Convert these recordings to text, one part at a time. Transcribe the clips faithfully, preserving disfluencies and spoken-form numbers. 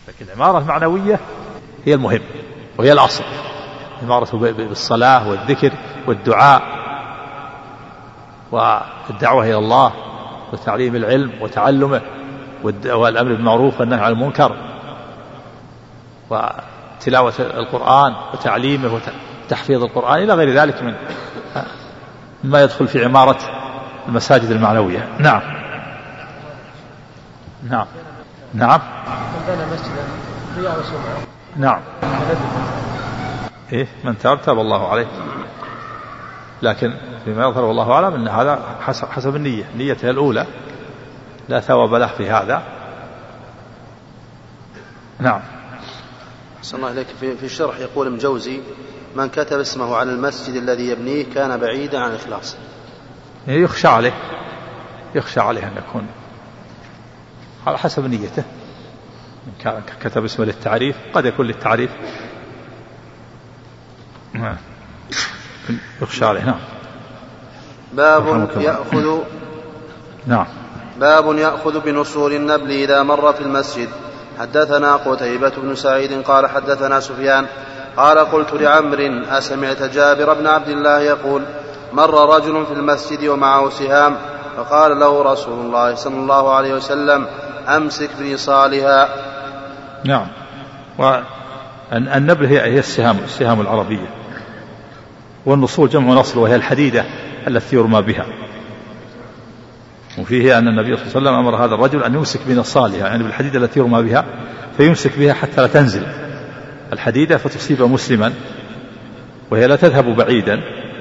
لكن العمارة المعنوية هي المهم وهي الأصل، عمارة بالصلاة والذكر والدعاء والدعوة إلى الله وتعليم العلم وتعلمه والأمر بالمعروف والنهي عن المنكر وتلاوة القرآن وتعليمه وتحفيظ القرآن إلى غير ذلك من ما يدخل في عمارة المساجد المعنوية. نعم نعم نعم نعم إيه من تاب تاب الله عليه، لكن فيما يظهر والله أعلم أن هذا حسب, حسب النية، نيته الأولى لا ثواب له في هذا. نعم. أحسن الله إليك. في الشرح يقول ابن جوزي من كتب اسمه على المسجد الذي يبنيه كان بعيدا عن الإخلاص. يخشى عليه يخشى عليه أن يكون على حسب نيته، إن كتب اسمه للتعريف قد يكون للتعريف يخشى عليه. نعم. باب يأخذ نعم باب يأخذ بنصول النبل إذا مر في المسجد. حدثنا قتيبة بن سعيد قال حدثنا سفيان قال قلت لعمر أسمعت جابر بن عبد الله يقول مر رجل في المسجد ومعه سهام فقال له رسول الله صلى الله عليه وسلم أمسك بنصالها. نعم. والنبل هي السهام السهام العربية، والنصول جمع نصل وهي الحديدة التي يرمى بها، وفيه أن النبي صلى الله عليه وسلم أمر هذا الرجل أن يمسك بنصالها يعني بالحديدة التي يرمى بها، فيمسك بها حتى لا تنزل الحديدة فتصيب مسلما وهي لا تذهب بعيدا،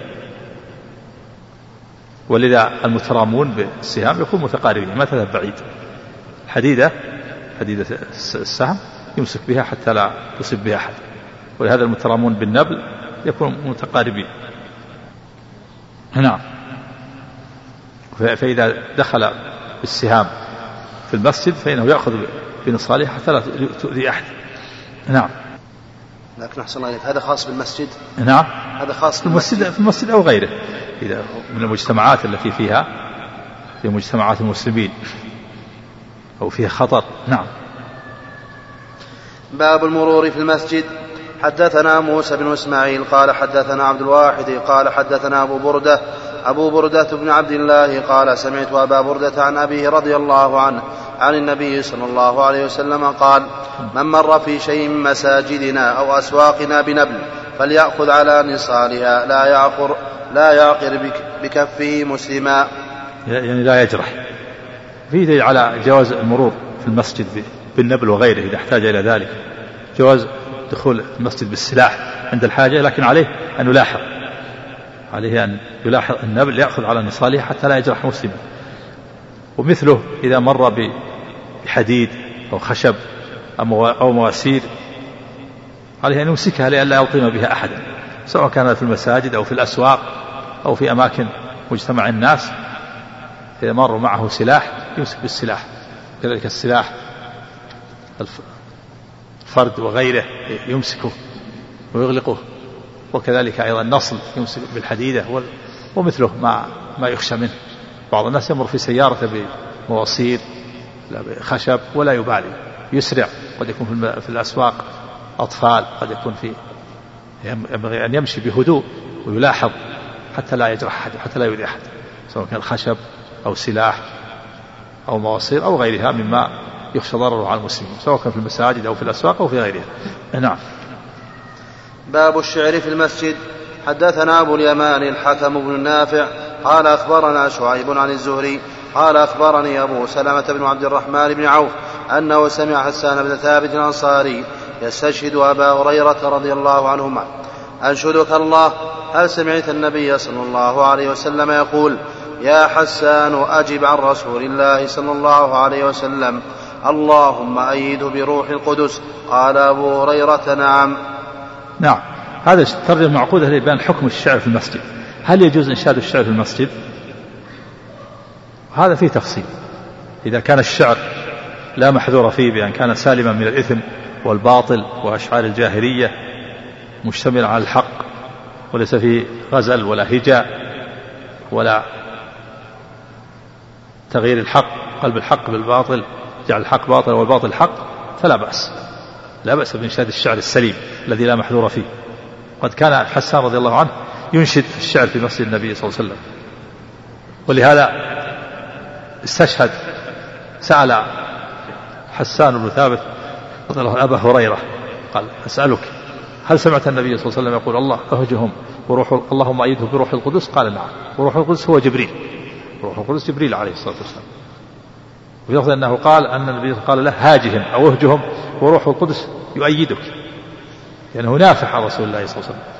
ولذا المترامون بالسهام يكون متقاربين ما تذهب بعيد. حديدة حديدة السهم يمسك بها حتى لا تصيب بها أحد، ولهذا المترامون بالنبل يكون متقاربين. نعم. فإذا دخل بالسهام في المسجد فإنه يأخذ بنصالها حتى لا تؤذي أحد. نعم. لكن أحسن الله هذا خاص بالمسجد. نعم هذا خاص في المسجد في المسجد أو غيره إذا من المجتمعات التي فيها في مجتمعات المسلمين أو فيها خطر. نعم. باب المرور في المسجد. حدثنا موسى بن إسماعيل قال حدثنا عبد الواحد قال حدثنا أبو بردة أبو بردة بن عبد الله قال سمعت أبا بردة عن أبيه رضي الله عنه عن النبي صلى الله عليه وسلم قال من مر في شيء من مساجدنا أو أسواقنا بنبل فليأخذ على نصالها لا يعقر لا يعقر بكفه مسلما، يعني لا يجرح. في دليل على جواز المرور في المسجد بالنبل وغيره إذا احتاج إلى ذلك، جواز دخول المسجد بالسلاح عند الحاجة، لكن عليه أن يلاحظ عليه أن يلاحظ النبل يأخذ على نصالها حتى لا يجرح مسلما. ومثله إذا مر بحديد أو خشب أو مواسير عليه أن يمسكها لئلا يلطم بها أحدا، سواء كان في المساجد أو في الأسواق أو في أماكن مجتمع الناس. إذا مر معه سلاح يمسك بالسلاح، كذلك السلاح الفرد وغيره يمسكه ويغلقه، وكذلك أيضا النصل يمسك بالحديدة ومثله ما ما يخشى منه. بعض الناس يمر في سيارة بمواصير خشب ولا يبالي يسرع، قد يكون في الأسواق أطفال، قد يكون في ينبغي أن يمشي بهدوء ويلاحظ حتى لا يجرح أحد حتى لا يؤذي أحد، سواء كان خشب أو سلاح أو مواصير أو غيرها مما يخشى ضرره على المسلمين، سواء كان في المساجد أو في الأسواق أو في غيرها. نعم. باب الشعر في المسجد. حدثنا أبو اليمان الحكم بن النافع قال أخبرنا شعيب عن الزهري قال أخبرني أبو سلمة بن عبد الرحمن بن عوف أنه سمع حسان بن ثابت الأنصاري يستشهد أبا هريرة رضي الله عنهما أنشدك الله هل سمعت النبي صلى الله عليه وسلم يقول يا حسان أجب عن رسول الله صلى الله عليه وسلم اللهم أيده بروح القدس. قال أبو هريرة نعم. نعم. هذا الترجمة معقودة لبيان حكم الشعر في المسجد. هل يجوز إنشاد الشعر في المسجد؟ هذا فيه تفصيل. إذا كان الشعر لا محذور فيه بأن كان سالما من الإثم والباطل وأشعار الجاهلية مشتمل على الحق وليس فيه غزل ولا هجاء ولا تغيير الحق قلب الحق بالباطل جعل الحق باطل والباطل حق فلا بأس. لا بأس بإنشاد الشعر السليم الذي لا محذور فيه. قد كان حسان رضي الله عنه ينشد الشعر في مسجد النبي صلى الله عليه وسلم، ولهذا استشهد سأل حسان بن ثابت رضي الله عنه أبا هريرة قال أسألك هل سمعت النبي صلى الله عليه وسلم يقول الله أهجهم وروح اللهم أيده بروح القدس؟ قال نعم. وروح القدس هو جبريل، روح القدس جبريل عليه الصلاة والسلام. وفي لفظ أنه قال أن النبي قال له هاجهم أو اهجهم وروح القدس يؤيدك، لأنه يعني نافح عن رسول الله صلى الله عليه وسلم.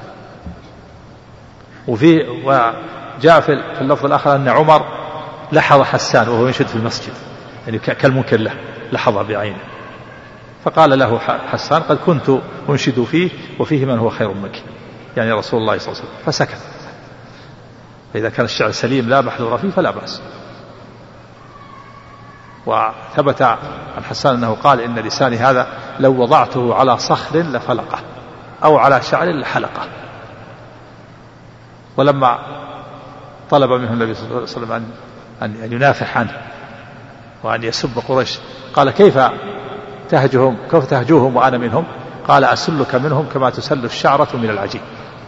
وفي وجاء في اللفظ الآخر أن عمر لحظ حسان وهو ينشد في المسجد، يعني كالمنكر له، لحظه بعينه، فقال له حسان قد كنت أنشد فيه وفيه من هو خير منك، يعني رسول الله صلى الله عليه وسلم، فسكت. فإذا كان الشعر سليم لا محذور فيه فلا بأس. وثبت عن حسان أنه قال إن لساني هذا لو وضعته على صخر لفلقه أو على شعر لحلقه. ولما طلب منه النبي صلى الله عليه وسلم أن أن ينافح عنه وأن يسب قريش قال كيف تهجهم كيف تهجوهم وأنا منهم؟ قال أسلك منهم كما تسل الشعرة من العجين.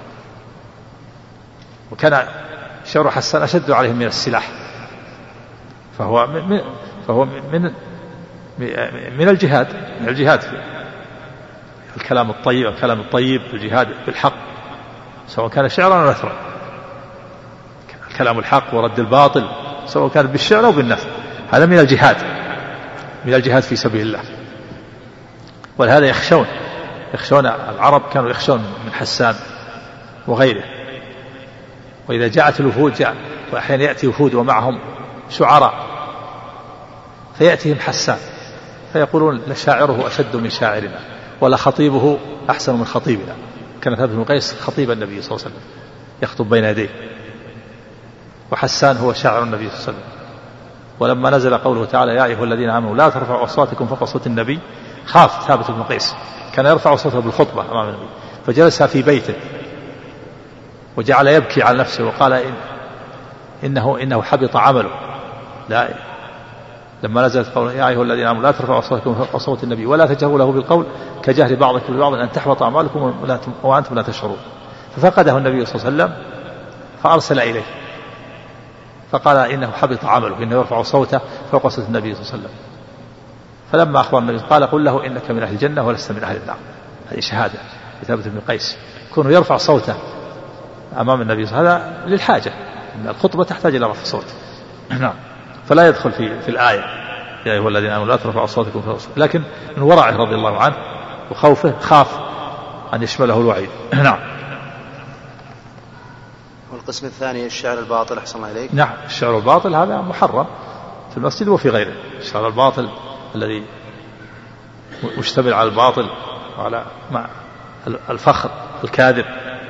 وكان شعر حسان أشد عليهم من السلاح، فهو من فهو من من الجهاد من الجهاد في الكلام الطيب الكلام الطيب الجهاد بالحق، سواء كان شعرا أو نثرا، الكلام الحق ورد الباطل سواء كان بالشعر أو بالنثر، هذا من الجهاد من الجهاد في سبيل الله. ولهذا يخشون يخشون العرب كانوا يخشون من حسان وغيره. وإذا جاءت الوفود جاء وأحيانا يأتي وفود ومعهم شعراء فيأتيهم حسان فيقولون لشاعره أشد من شاعرنا ولا خطيبه أحسن من خطيبنا. كان ثابت بن قيس خطيب النبي صلى الله عليه وسلم يخطب بين يديه، وحسان هو شاعر النبي صلى الله عليه وسلم. ولما نزل قوله تعالى يا أيها الذين آمنوا لا ترفعوا أصواتكم فوق صوت النبي، خاف ثابت بن قيس، كان يرفع صوته بالخطبة أمام النبي، فجلس في بيته وجعل يبكي على نفسه وقال إن إنه إنه حبط عمله. لا لما نزلت قوله يا أيها الذين آمنوا لا ترفعوا أصواتكم فوق صوت النبي ولا تجهروا له بالقول كجهر بعضكم لبعض أن تحبط أعمالكم وأنتم لا تشعرون. ففقده النبي صلى الله عليه وسلم فأرسل إليه فقال إنه حبط عمله، إنه يرفع صوته فوق صوت النبي صلى الله عليه وسلم. فلما أخبر النبي قال قل له إنك من أهل الجنة ولست من أهل النار. هذه شهادة لثابت بن قيس، كونه يرفع صوته أمام النبي صلى الله عليه وسلم هذا للحاجة، إن الخطبة تحتاج إلى رفع صوت. نعم، فلا يدخل في في الآية يا أيها الذين آمنوا لا ترفعوا أصواتكم فوق صوت، لكن من ورعه رضي الله عنه وخوفه خاف أن يشمله الوعيد. نعم. والقسم الثاني الشعر الباطل أحسن الله إليك. نعم، الشعر الباطل هذا محرم في المسجد وفي غيره. الشعر الباطل الذي مشتمل على الباطل وعلى مع الفخر الكاذب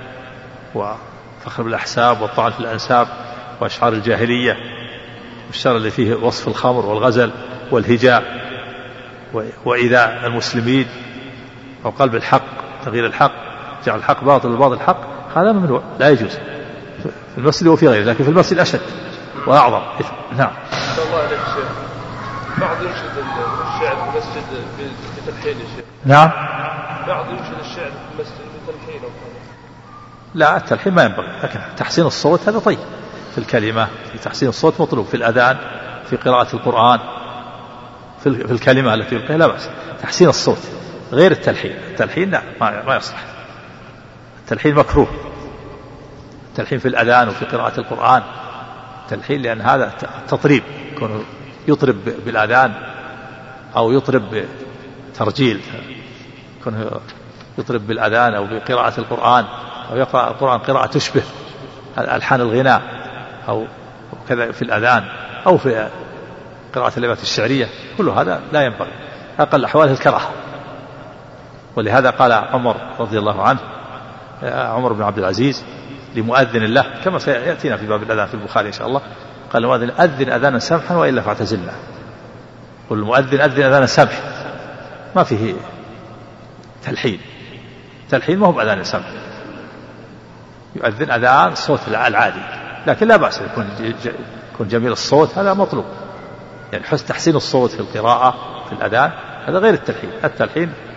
وفخر بالأحساب والطعن في الأنساب وأشعار الجاهلية، والشعر اللي فيه وصف الخمر والغزل والهجاء وإيذاء المسلمين أو قلب الحق تغيير الحق جعل الحق باطل والباطل حق، هذا ممنوع لا يجوز في المسجد وفي غيره، لكن في المسجد أشد وأعظم. نعم. الله عليك شيخ، بعض ينشد الشعر في المسجد بتلحين يا شيخ. نعم. بعض ينشد الشعر في المسجد بتلحين أو لا، التلحين ما ينبغي، لكن تحسين الصوت هذا طيب في الكلمة، في تحسين الصوت مطلوب في الأذان في قراءة القرآن في الكلمة التي يلقيها لا بأس. تحسين الصوت غير التلحين، التلحين لا ما يصلح، التلحين مكروه، التلحين في الأذان وفي قراءة القرآن تلحين، لأن هذا تطريب، يكون يطرب بالأذان أو يطرب بترجيل، يكون يطرب بالأذان أو بقراءة القرآن أو يقرأ القرآن قراءة تشبه ألحان الغناء أو كذا في الأذان أو في قراءة اللغات الشعرية، كل هذا لا ينبغي، أقل أحواله الكراهة. ولهذا قال عمر رضي الله عنه عمر بن عبد العزيز لمؤذن الله كما سيأتينا في باب الأذان في البخاري إن شاء الله، قال المؤذن أذن أذانا سمحا وإلا فاعتزلنا. والمؤذن أذن أذانا سمح ما فيه تلحين، تلحين ما هو بأذان سمح، يؤذن أذان صوت العادي، لكن لا بأس يكون يكون جميل الصوت، هذا مطلوب، يعني حسن تحسين الصوت في القراءة في الأذان هذا غير التلحين. التلحين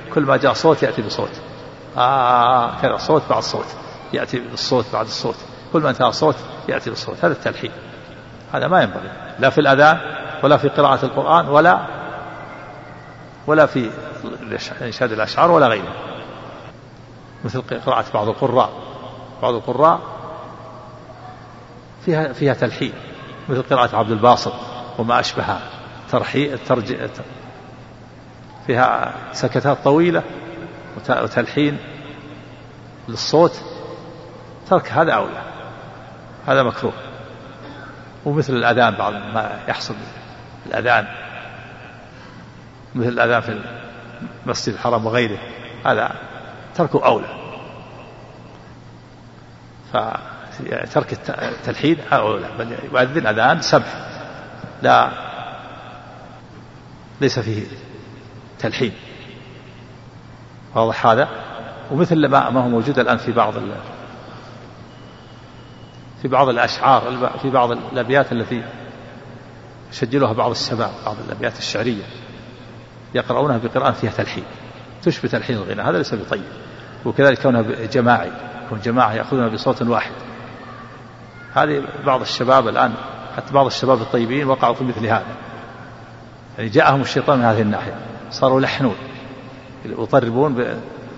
كل ما جاء صوت يأتي بصوت آه كذا صوت بعد صوت يأتي بالصوت بعد الصوت، كل ما انتهى صوت يأتي بالصوت. هذا التلحين، هذا ما ينبغي لا في الأذان ولا في قراءة القرآن ولا ولا في إنشاد الأشعار ولا غيره. مثل قراءة بعض القراء، بعض القراء فيها فيها تلحين، مثل قراءة عبد الباسط وما أشبهها، ترحي ترجع فيها سكتات طويلة وتلحين للصوت، ترك هذا أولى، هذا مكروه. ومثل الأذان بعض ما يحصل الأذان، مثل الأذان في المسجد الحرام وغيره، هذا تركه أولى. فترك التلحين أولى، بل يؤذن أذان سمح لا ليس فيه تلحين، واضح هذا. ومثل ما هو موجود الآن في بعض في بعض الأشعار، في بعض الأبيات التي يسجلها بعض الشباب، بعض الأبيات الشعرية يقرؤونها بقراءة فيها تلحين تشبه تلحين الغناء، هذا ليس بطيب. وكذلك كونها جماعي، كون جماعة يأخذونها بصوت واحد، هذه بعض الشباب الآن، حتى بعض الشباب الطيبين وقعوا في مثل هذا، يعني جاءهم الشيطان من هذه الناحية، صاروا يلحنون يطربون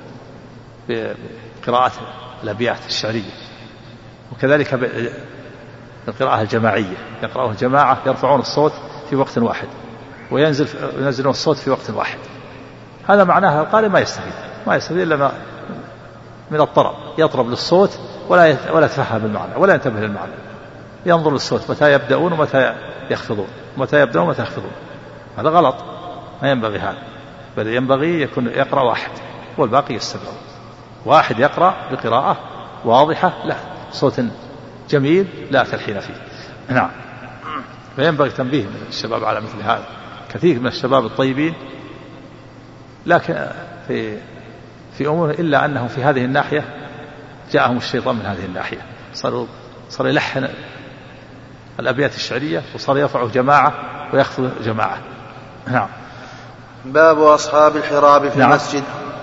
بقراءة الأبيات الشعرية. وكذلك القراءة الجماعية، يقرأون الجماعة يرفعون الصوت في وقت واحد وينزل ينزلون الصوت في وقت واحد، هذا معناه القارئ ما يستفيد ما يستفيد إلا من الطرب، يطرب للصوت ولا ولا يتفهم المعنى ولا ينتبه للمعنى، ينظر للصوت متى يبدأون ومتى يخفضون، متى يبدأون ومتى يخفضون، هذا غلط، ما ينبغي هذا، بل ينبغي يكون يقرأ واحد والباقي يستمعون، واحد يقرأ بقراءة واضحة لا صوت جميل لا تلحين فيه. نعم. فينبغي تنبيه من الشباب على مثل هذا، كثير من الشباب الطيبين لكن في في أمور، إلا أنهم في هذه الناحية جاءهم الشيطان من هذه الناحية، صاروا صار يلحن الأبيات الشعرية وصار يرفعه جماعة ويخفض جماعة. نعم. باب أصحاب الحراب في نعم. المسجد.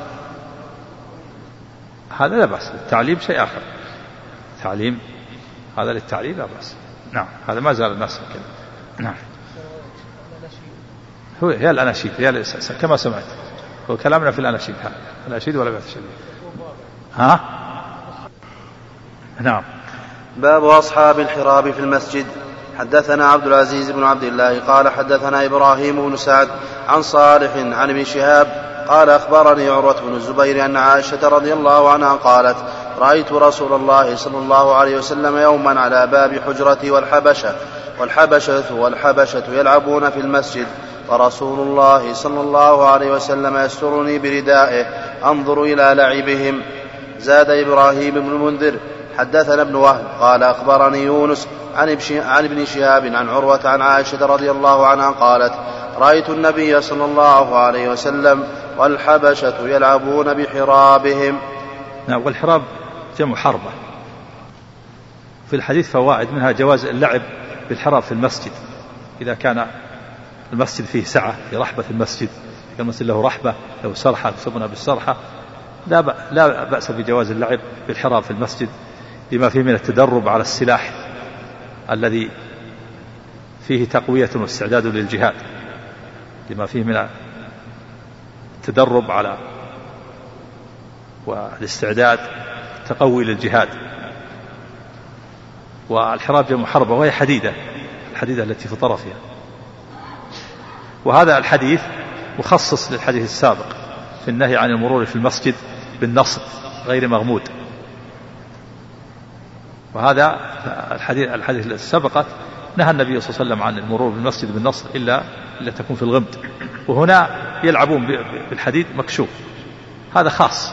هذا لا بأس، التعليم شيء آخر، تعليم هذا للتعليم لا بأس. نعم. هذا ما زال الناس كذا. نعم. هو هي الأناشيد هي كما سمعت، هو كلامنا في الأناشيد، هذا الأناشيد ولا بأس شيء. ها. نعم. باب أصحاب الحراب في المسجد. حدثنا عبد العزيز بن عبد الله قال حدثنا إبراهيم بن سعد عن صالح عن ابن شهاب قال أخبرني عروة بن الزبير أن عائشة رضي الله عنها قالت رأيت رسول الله صلى الله عليه وسلم يوما على باب حجرتي والحبشة والحبشة والحبشة يلعبون في المسجد، ورسول الله صلى الله عليه وسلم يسترني بردائه أنظر إلى لعبهم. زاد إبراهيم بن المنذر حدثنا ابن وهب قال أخبرني يونس عن ابن شهاب عن عروة عن عائشة رضي الله عنها قالت رأيت النبي صلى الله عليه وسلم والحبشة يلعبون بحرابهم. نعم. والحراب جمع حربة. في الحديث فوائد، منها جواز اللعب بالحراب في المسجد إذا كان المسجد فيه سعة، في رحبة المسجد، إذا المسجد له رحبة له سرحة يسمونها بالسرحة، لا لا بأس بجواز اللعب بالحراب في المسجد لما فيه من التدرب على السلاح الذي فيه تقوية واستعداد للجهاد، لما فيه من التدرب على والاستعداد تقوي للجهاد. والحراب جمع حربة وهي حديدة، الحديدة التي في طرفها. وهذا الحديث مخصص للحديث السابق في النهي عن المرور في المسجد بالنصب غير مغمود، وهذا الحديث الحديث السابقة نهى النبي صلى الله عليه وسلم عن المرور بالمسجد بالنصر إلا إلا تكون في الغمد، وهنا يلعبون بالحديد مكشوف، هذا خاص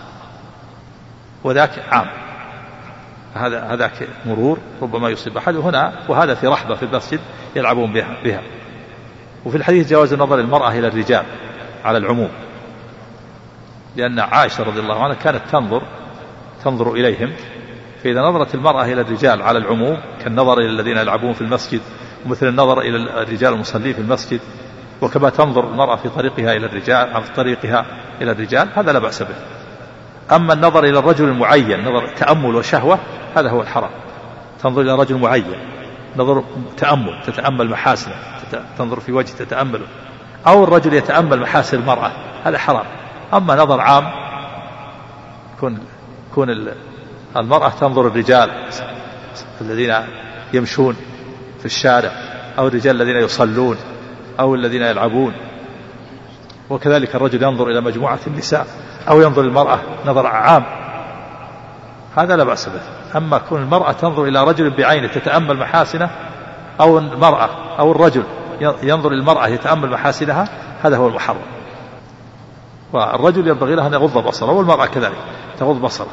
وذاك عام، هذا هذاك مرور ربما يصيب أحد هنا، وهذا في رحبة في المسجد يلعبون بها, بها. وفي الحديث جواز النظر المرأة إلى الرجال على العموم، لأن عائشة رضي الله عنها كانت تنظر تنظر إليهم، فإذا نظرت المرأة إلى الرجال على العموم كالنظر إلى الذين يلعبون في المسجد، ومثل النظر إلى الرجال المصلين في المسجد، وكما تنظر المرأة في طريقها إلى الرجال أو في طريقها إلى الرجال هذا لا بأس به. أما النظر إلى الرجل المعين نظر تأمل وشهوة هذا هو الحرام. تنظر إلى رجل معين نظر تأمل تتأمل محاسنه تنظر في وجه تتأمله، أو الرجل يتأمل محاسن المرأة هذا حرام. أما نظر عام كون كون المرأة تنظر الرجال الذين يمشون في الشارع أو الرجال الذين يصلون أو الذين يلعبون، وكذلك الرجل ينظر إلى مجموعة النساء أو ينظر المرأة نظر عام هذا لا بأس به. أما كون المرأة تنظر إلى رجل بعينه تتأمل محاسنه أو المرأة أو الرجل ينظر المرأة يتأمل محاسنها هذا هو المحرم. والرجل ينبغي له أن يغض بصره والمرأة كذلك تغض بصره.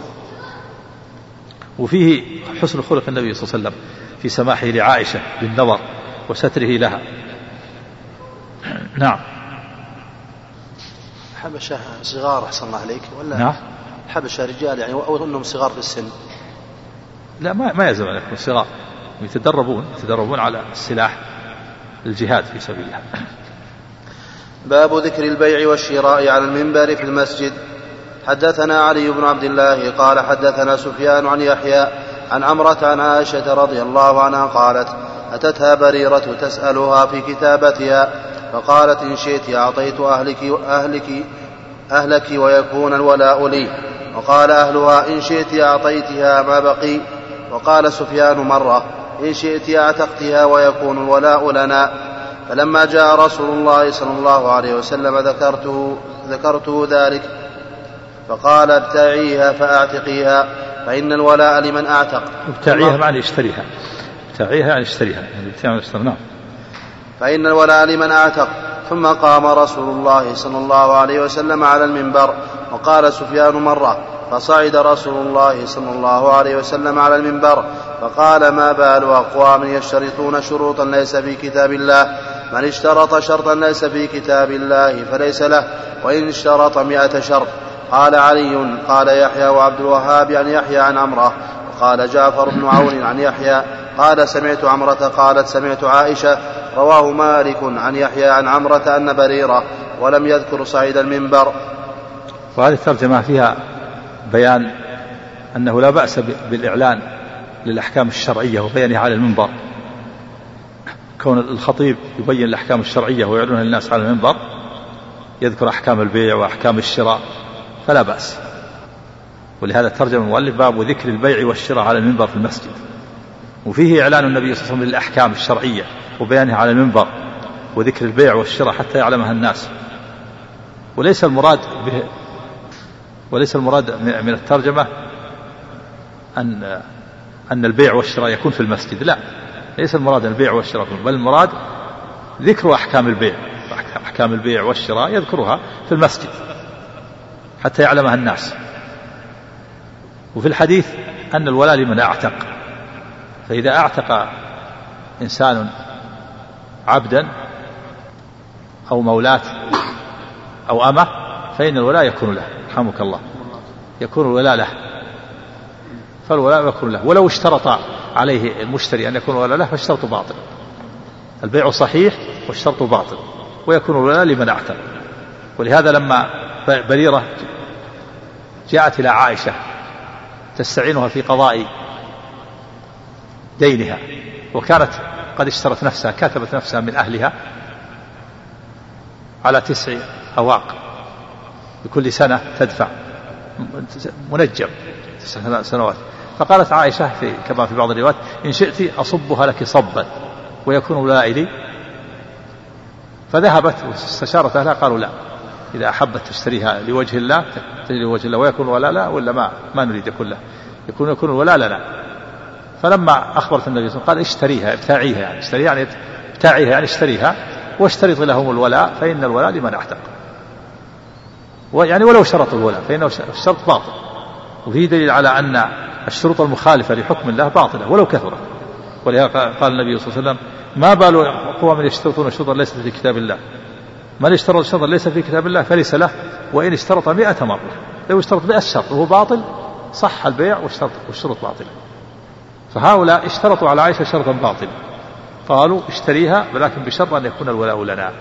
وفيه حسن خلق النبي صلى الله عليه وسلم في سماحه لعائشة بالنظر وستره لها. نعم. حبشة صغار أحسن الله عليك ولا نعم حبشة رجال يعني أو أنهم صغار في السن؟ لا ما ما يلزم أن يكونوا صغار، يتدربون يتدربون على السلاح الجهاد في سبيل الله. باب ذكر البيع والشراء على المنبر في المسجد. حدثنا علي بن عبد الله قال حدثنا سفيان عن يحيى عن عمرة عن عائشة رضي الله عنها قالت أتتها بريرة تسألها في كتابتها فقالت إن شئت أعطيت أهلك, أهلك, أهلك ويكون الولاء لي، وقال أهلها إن شئت أعطيتها ما بقي، وقال سفيان مرة إن شئت أعتقتها ويكون الولاء لنا. فلما جاء رسول الله صلى الله عليه وسلم ذكرته, ذكرته ذلك فقال ابتاعيها فأعتقيها فإن الولاء لمن أعتق. ابتاعيها معنى اشتريها، ابتاعيها يعني اشتريها نعم. فإن الولاء لمن أعتق. ثم قام رسول الله صلى الله عليه وسلم على المنبر وقال سفيان مرة فصعد رسول الله صلى الله عليه وسلم على المنبر فقال ما بال أقوام يشترطون شروطا ليس في كتاب الله، من اشترط شرطا ليس في كتاب الله فليس له وإن اشترط مئة شرط. قال علي قال يحيى وعبد الوهاب عن يحيى عن عمرة، وقال جعفر بن عون عن يحيى قال سمعت عمرة قالت سمعت عائشة. رواه مالك عن يحيى عن عمرة أن بريرة ولم يذكر صعيد المنبر. وهذه الترجمة فيها بيان أنه لا بأس بالإعلان للأحكام الشرعية وبيانها على المنبر، كون الخطيب يبين الأحكام الشرعية ويعلنها للناس على المنبر يذكر أحكام البيع وأحكام الشراء فلا بأس. ولهذا ترجم المؤلف باب ذكر البيع والشراء على المنبر في المسجد. وفيه إعلان النبي صلى الله عليه وسلم للأحكام الشرعية وبيانها على المنبر وذكر البيع والشراء حتى يعلمها الناس. وليس المراد به وليس المراد من الترجمة أن أن البيع والشراء يكون في المسجد، لا، ليس المراد البيع والشراء، بل المراد ذكر أحكام البيع أحكام البيع والشراء يذكرها في المسجد حتى يعلمها الناس. وفي الحديث أن الولاء لمن أعتق، فإذا أعتق إنسان عبدا أو مولاة أو أمة فإن الولاء يكون له، رحمك الله، يكون الولاء له، فالولاء يكون له. ولو اشترط عليه المشتري أن يكون الولاء له فاشترط باطل. البيع صحيح والشرط باطل ويكون الولاء لمن أعتق. ولهذا لما بريرة جاءت إلى عائشة تستعينها في قضاء دينها، وكانت قد اشترت نفسها كتبت نفسها من أهلها على تسع أواق بكل سنة تدفع منجم تسع سنوات، فقالت عائشة في كما في بعض الروايات إن شئت أصبها لك صبا ويكون ولاء لي. فذهبت واستشارت أهلها قالوا لا، إذا أحبت تشتريها لوجه الله تشتري لوجه الله ويكون ولاء لا، ولا ما ما نريد يكون له، يكون يكون ولاء لنا. فلما أخبرت النبي صلى الله عليه وسلم قال اشتريها ابتاعيها، يعني اشتريها يعني ابتاعيها يعني اشتريها واشترط لهم الولاء فإن الولاء لمن اعتق. ويعني ولو شرط الولاء فإنه الشرط باطل. وفيه دليل على أن الشروط المخالفة لحكم الله باطلة ولو كثرت. ولهذا قال النبي صلى الله عليه وسلم ما بال أقوام يشترطون شروطا ليست في كتاب الله، من اشترط شرطا ليس في كتاب الله فليس له وإن اشترط مئة مرة. لو اشترط مئة شرط وهو باطل صح البيع والشرط والشروط باطلة. فهؤلاء اشترطوا على عائشة شرطا باطلا، قالوا اشتريها ولكن بشرط أن يكون الولاء لنا.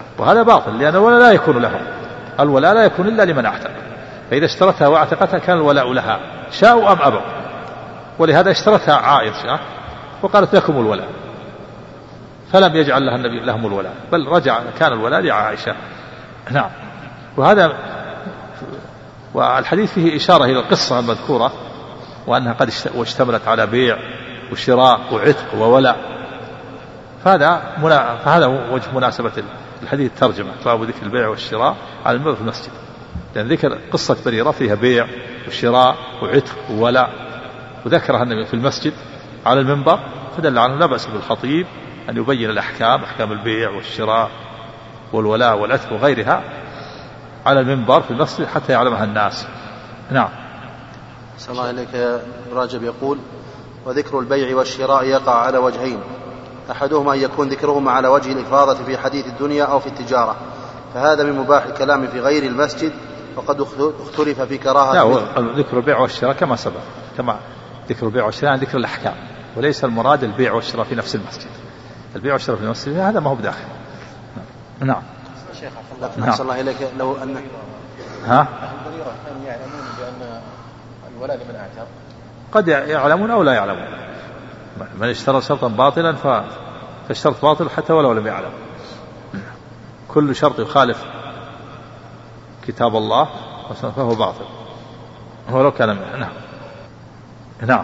وهذا باطل، لأن الولاء لا يكون له، الولاء لا يكون إلا لمن اعتق، فإذا اشترتها واعتقتها كان الولاء لها شاءوا أم أبوا، ولهذا اشترتها عائشة وقالت لكم الولاء، فلم يجعل لها النبي لهم الولاء، بل رجع كان الولاء لعائشة. نعم. وهذا والحديث فيه إشارة إلى القصة المذكورة، وأنها قد اشتملت على بيع وشراء وعتق وولاء، فهذا فهذا وجه مناسبة الحديث الترجمة، باب ذكر البيع والشراء على المنبر في المسجد، لأن ذكر قصة بريرة فيها بيع وشراء وعتق وولاء، وذكرها النبي في المسجد على المنبر، فدل عنه لا بأس بالخطيب أن يبين الأحكام، أحكام البيع والشراء والولاء والعتق وغيرها على المنبر في المسجد حتى يعلمها الناس. نعم. صلى الله عليك يا راجب. يقول: وذكر البيع والشراء يقع على وجهين، أحدهما أن يكون ذكرهما على وجه الإفراط في حديث الدنيا أو في التجارة، فهذا من مباح الكلام في غير المسجد، وقد اختلف في كراهة. لا، ذكر البيع والشراء كما سبق، كما ذكر البيع والشراء ذكر الأحكام، وليس المراد البيع والشراء في نفس المسجد. البيع والشراء في المسجد هذا ما هو بداخل. نعم. شيخ نعم. صلى الله إليك. لو أن ها البريرة كانوا يعلمون بأن الولاء لمن اعتق، قد يعلمون أو لا يعلمون، من اشترى شرطا باطلا فالشرط باطل حتى ولو لم يعلم. كل شرط يخالف كتاب الله فهو باطل ولو كان منه. نعم. نعم.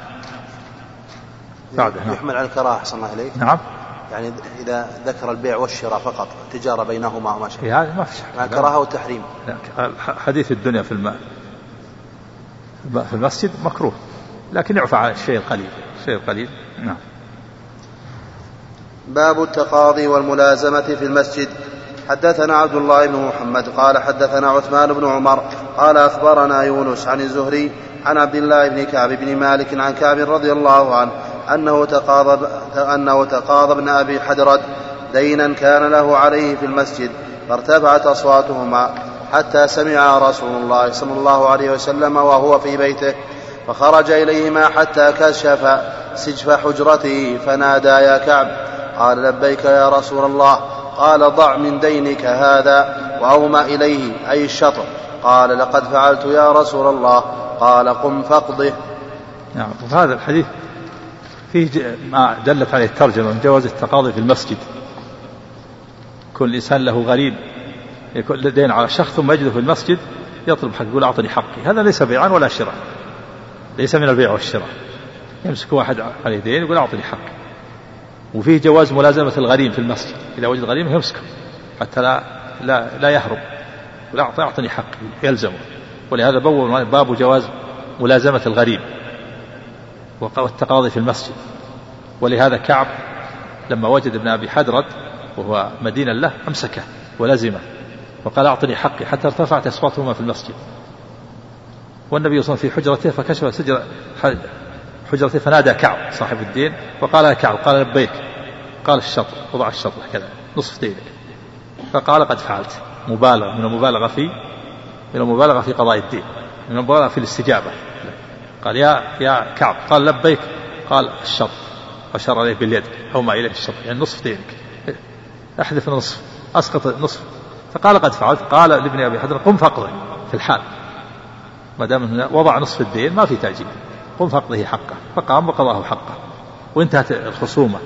يحمل على الكراهة. صلى الله عليك. نعم. يعني إذا ذكر البيع والشراء فقط، تجارة بينهما وما شابه، هذا ما في شك، الكراهة والتحريم. حديث الدنيا في الماء في المسجد مكروه، لكن يعفى عن الشيء القليل، الشيء القليل. نعم. باب التقاضي والملازمة في المسجد. حدثنا عبد الله بن محمد قال حدثنا عثمان بن عمر قال أخبرنا يونس عن الزهري عن عبد الله بن كعب بن مالك عن كعب رضي الله عنه أنه تقاضى أنه تقاضى ابن أبي حدرد دينا كان له عليه في المسجد، فارتفعت أصواتهما حتى سمع رسول الله صلى الله عليه وسلم وهو في بيته، فخرج إليهما حتى كشف سجف حجرته فنادى: يا كعب. قال: لبيك يا رسول الله. قال: ضع من دينك هذا، وأومى إليه أي الشطر. قال: لقد فعلت يا رسول الله. قال: قم فاقضه. نعم. وهذا الحديث فيه ما دلت عليه الترجمة من جواز التقاضي في المسجد. كل إنسان له غريم يكون دين على شخص ثم يجده في المسجد يطلب حق، يقول: أعطني حقي. هذا ليس بيعا ولا شراء، ليس من البيع والشراء. يمسك واحد عليه دين يقول: أعطني حقي. وفيه جواز ملازمة الغريم في المسجد، إذا وجد غريم يمسكه حتى لا لا, لا يهرب، ولا أعطني حقي، يلزمه. ولهذا باب جواز ملازمة الغريم والتقاضي في المسجد. ولهذا كعب لما وجد ابن أبي حدرد وهو مدينا له أمسكه ولزمه وقال: أعطني حقي، حتى ارتفعت أصواتهما في المسجد. والنبي صلى الله عليه وسلم في حجرته فكشف سجر حجرته فنادى كعب صاحب الدين وقال: يا كعب. قال: لبيك. قال: الشطر، وضع الشطر كذا نصف دينك. فقال: قد فعلت. مبالغة من المبالغة في من المبالغة في قضاء الدين، من المبالغة في الاستجابة. قال: يا يا كعب. قال: لبيك. قال: الشطر، أشار عليه باليد أو ما إليه الشطر، يعني نصف دينك، أحذف نصف، أسقط نصف. فقال: قد فعلت. قال لابن أبي حدرد: قم فاقضه في الحال، ما دام وضع نصف الدين ما في تأجيل، قم فاقضه حقه. فقام وقضاه حقه وانتهت الخصومة.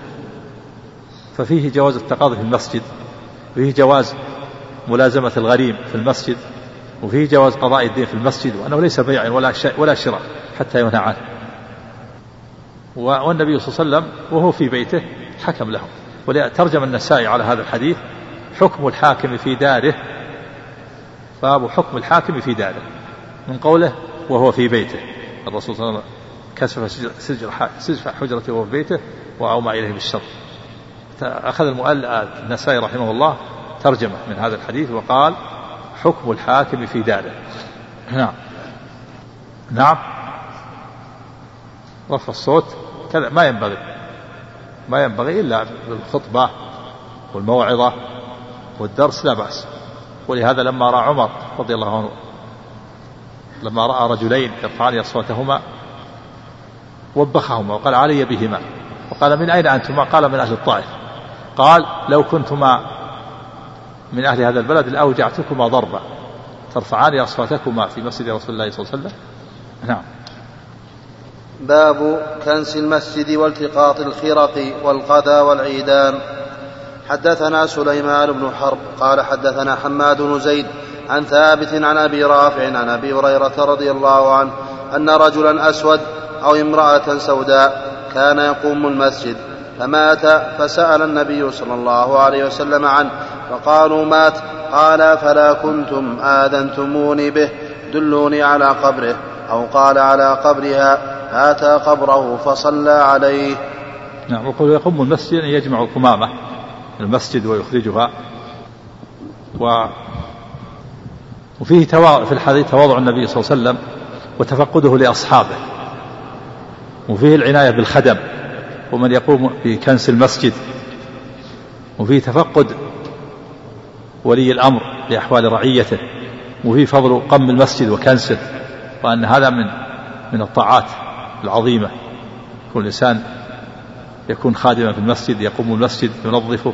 ففيه جواز التقاضي في المسجد، وفيه جواز ملازمة الغريم في المسجد، وفيه جواز قضاء الدين في المسجد، وأنه ليس بيع ولا ولا شراء حتى ينهى عنه. والنبي صلى الله عليه وسلم وهو في بيته حكم له. ولترجم النسائي على هذا الحديث: حكم الحاكم في داره، باب حكم الحاكم في داره، من قوله وهو في بيته. الرسول صلى الله عليه وسلم كشف سجف حجرته وهو في بيته وأومى إليه بالشر. أخذ المؤلف النسائي رحمه الله ترجمة من هذا الحديث وقال: حكم الحاكم في داره. نعم. نعم. رفع الصوت كذا ما ينبغي، ما ينبغي إلا بالخطبة والموعظة والدرس لا بأس. ولهذا لما رأى عمر رضي الله عنه لما رأى رجلين يرفعان أصواتهما وبخهما وقال: علي بهما. وقال: من أين أنتما؟ قال: من أهل الطائف. قال: لو كنتما من أهل هذا البلد لأوجعتكما ضربا ترفعان أصواتكما في مسجد رسول الله صلى الله عليه وسلم. نعم. باب كنس المسجد والتقاط الخرق والقذى والعيدان. حدثنا سليمان بن حرب قال حدثنا حماد بن زيد عن ثابت عن أبي رافع عن أبي هريرة رضي الله عنه أن رجلا أسود أو امرأة سوداء كان يقوم المسجد فمات فسأل النبي صلى الله عليه وسلم عنه فقالوا مات. قال فلا كنتم آذنتموني به دلوني على قبره أو قال على قبرها آتى قبره فصلى عليه. نعم. وقال يقوم المسجد أن يجمع القمامة المسجد ويخرجها. و وفيه في الحديث تواضع النبي صلى الله عليه وسلم وتفقده لأصحابه، وفيه العناية بالخدم ومن يقوم بكنس المسجد، وفيه تفقد ولي الأمر لأحوال رعيته، وفيه فضل قم المسجد وكنسه، وأن هذا من من الطاعات العظيمة. كل إنسان يكون خادما في المسجد، يقوم المسجد، ينظفه،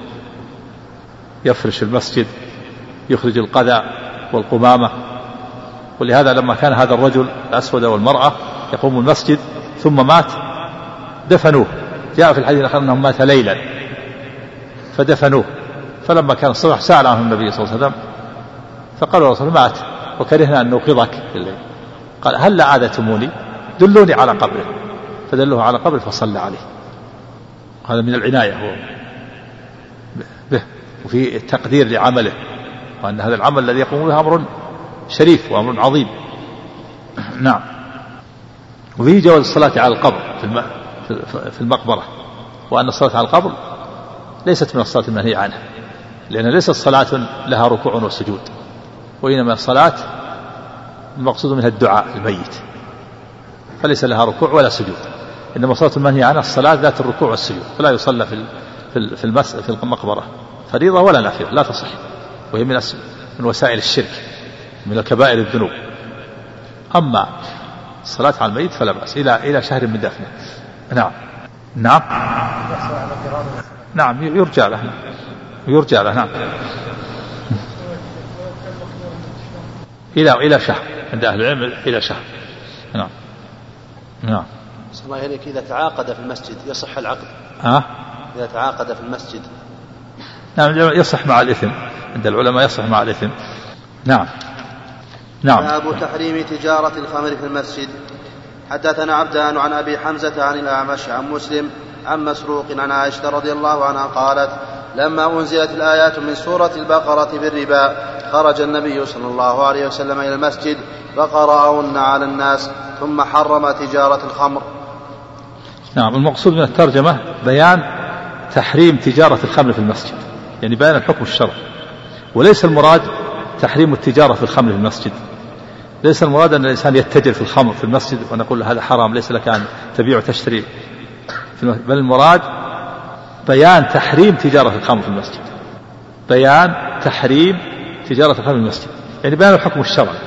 يفرش المسجد، يخرج القذى والقمامة. ولهذا لما كان هذا الرجل الأسود والمرأة يقوم المسجد ثم مات دفنوه. جاء في الحديث الآخر أنه مات ليلا فدفنوه. فلما كان الصبح سأل عنه النبي صلى الله عليه وسلم فقالوا رسول مات وكرهنا أن نوقظك في الليل. قال هل عادتموني دلوني على قبره، فدلوه على قبره فصلى عليه. هذا من العناية هو به، وفي التقدير لعمله، وأن هذا العمل الذي يقوم به أمر شريف وأمر عظيم. نعم. وفيه جواز الصلاة على القبر في المقبرة، وأن الصلاة على القبر ليست من الصلاة المنهي عنها، لأن ليست صلاة لها ركوع وسجود، وإنما الصلاة المقصود منها الدعاء الميت، فليس لها ركوع ولا سجود. إنما صلاة المنهي عنها الصلاة ذات الركوع والسجود، فلا يصلى في في المس في المقبرة فريضة ولا نافلة، لا تصح، وهي من من وسائل الشرك، من الكبائر الذنوب. أما الصلاة على الميت فلا بأس إلى إلى شهر من دفنه. نعم. نعم. نعم يرجى له، يرجى له. نعم. إلى إلى شهر عند أهل العلم، إلى شهر. نعم. نعم. صلى الله عليك. إذا تعاقد في المسجد يصح العقد؟ ها؟ إذا تعاقد في المسجد. نعم يصح مع الإثم، عند العلماء يصح مع الإثم. نعم. نعم. باب تحريم تجارة الخمر في المسجد. حدثنا عبدان عن أبي حمزة عن الأعمش عن مسلم عن مسروق عن عائشة رضي الله عنها قالت لما أنزلت الآيات من سورة البقرة بالربا خرج النبي صلى الله عليه وسلم إلى المسجد فقرأهن على الناس ثم حرم تجارة الخمر. نعم. المقصود من الترجمة بيان تحريم تجارة الخمر في المسجد، يعني بيان الحكم الشرعي، وليس المراد تحريم التجارة في الخمر في المسجد. ليس المراد أن الإنسان يتجر في الخمر في المسجد ونقول هذا حرام ليس لك أن تبيع وتشتري، بل المراد بيان تحريم تجارة الخمر في المسجد، بيان تحريم تجارة الخمر في المسجد، يعني بيان الحكم الشرعي،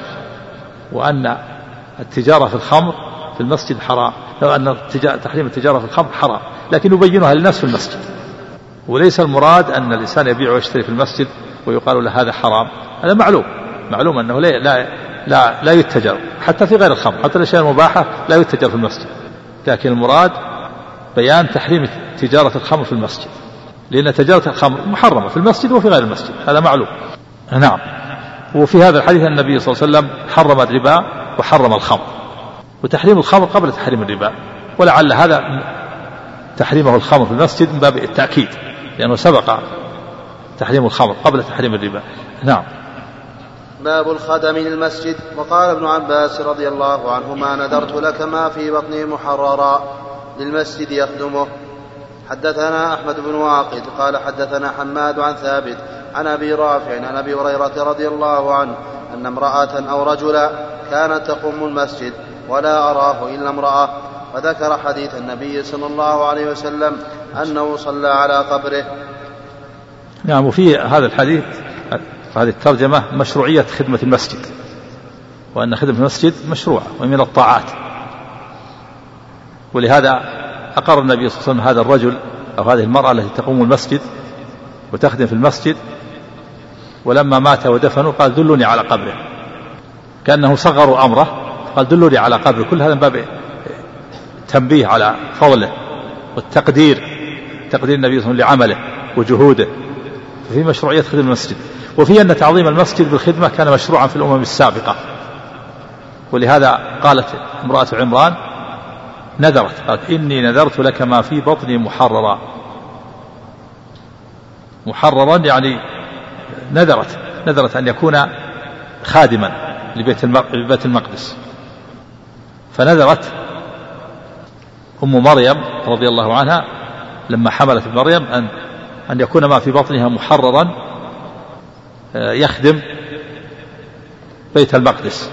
وأن التجارة في الخمر في المسجد حرام، لو أن تحريم التجارة في الخمر حرام، لكن يبينها للناس في المسجد. وليس المراد أن الإنسان يبيع ويشتري في المسجد ويقال له هذا حرام، هذا معلوم معلوم أنه لا لا لا, لا يتجر حتى في غير الخمر، حتى الأشياء المباحة لا يتجر في المسجد، لكن المراد بيان تحريم تجارة الخمر في المسجد، لأن تجارة الخمر محرمة في المسجد وفي غير المسجد، هذا معلوم. نعم. وفي هذا الحديث النبي صلى الله عليه وسلم حرم الربا وحرم الخمر، وتحريم الخمر قبل تحريم الربا، ولعل هذا تحريمه الخمر في المسجد من باب التأكيد، لأنه سبق تحريم الخمر قبل تحريم الربا. نعم. باب الخدم للمسجد. وقال ابن عباس رضي الله عنهما نذرت لك ما في بطني محررا للمسجد يخدمه. حدثنا أحمد بن واقد قال حدثنا حماد عن ثابت عن أبي رافع عن أبي هريرة رضي الله عنه أن امرأة أو رجلا كانت تقوم المسجد ولا أراه إلا امرأة، وذكر حديث النبي صلى الله عليه وسلم أنه صلى على قبره. نعم. وفي هذا الحديث هذه الترجمة مشروعية خدمة المسجد، وأن خدمة المسجد مشروعة ومن الطاعات، ولهذا أقر النبي صلى الله عليه وسلم هذا الرجل أو هذه المرأة التي تقوم المسجد وتخدم في المسجد ولما مات ودفنوا قال دلوني على قبره، كأنه صغروا أمره قال دلوني على قبره. كل هذا من باب تنبيه على فضله والتقدير، تقدير النبي صلى الله عليه وسلم لعمله وجهوده. في مشروعية خدمة المسجد، وفي أن تعظيم المسجد بالخدمة كان مشروعا في الأمم السابقة، ولهذا قالت امرأة عمران نذرت، قالت إني نذرت لك ما في بطني محررا. محررا يعني نذرت نذرت أن يكون خادما لبيت المقدس. فنذرت أم مريم رضي الله عنها لما حملت مريم أن أن يكون ما في بطنها محررا يخدم بيت المقدس.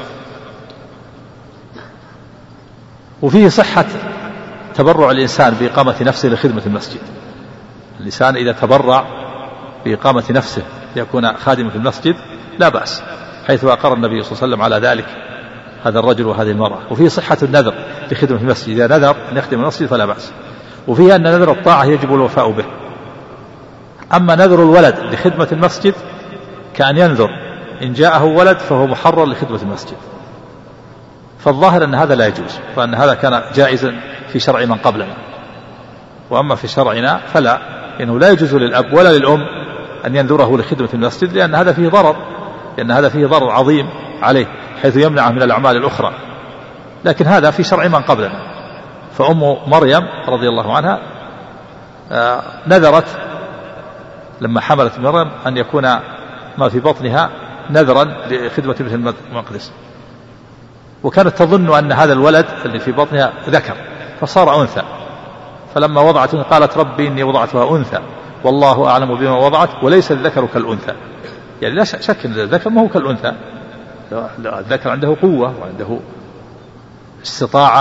وفيه صحة تبرع الإنسان بإقامة نفسه لخدمة المسجد. الإنسان إذا تبرع بإقامة نفسه ليكون خادما في المسجد لا بأس، حيث أقر النبي صلى الله عليه وسلم على ذلك هذا الرجل وهذه المرأة. وفيه صحة النذر لخدمة المسجد، إذا نذر أن يخدم المسجد فلا بأس. وفيه أن نذر الطاعة يجب الوفاء به. أما نذر الولد لخدمة المسجد كأن ينذر إن جاءه ولد فهو محرر لخدمة المسجد، فالظاهر أن هذا لا يجوز، وأن هذا كان جائزا في شرع من قبلنا. وأما في شرعنا فلا، إنه لا يجوز للأب ولا للأم أن ينذره لخدمة المسجد، لأن هذا فيه ضرر لأن هذا فيه ضرر عظيم عليه حيث يمنعه من الأعمال الأخرى. لكن هذا في شرع من قبلنا. فأم مريم رضي الله عنها آه نذرت لما حملت مريم أن يكون ما في بطنها نذرا لخدمة بيت المقدس، وكانت تظن أن هذا الولد اللي في بطنها ذكر فصار أنثى، فلما وضعته قالت ربي إني وضعتها أنثى والله أعلم بما وضعت وليس الذكر كالأنثى. يعني لا شك أن الذكر ما هو كالأنثى، الذكر عنده قوة وعنده استطاعة،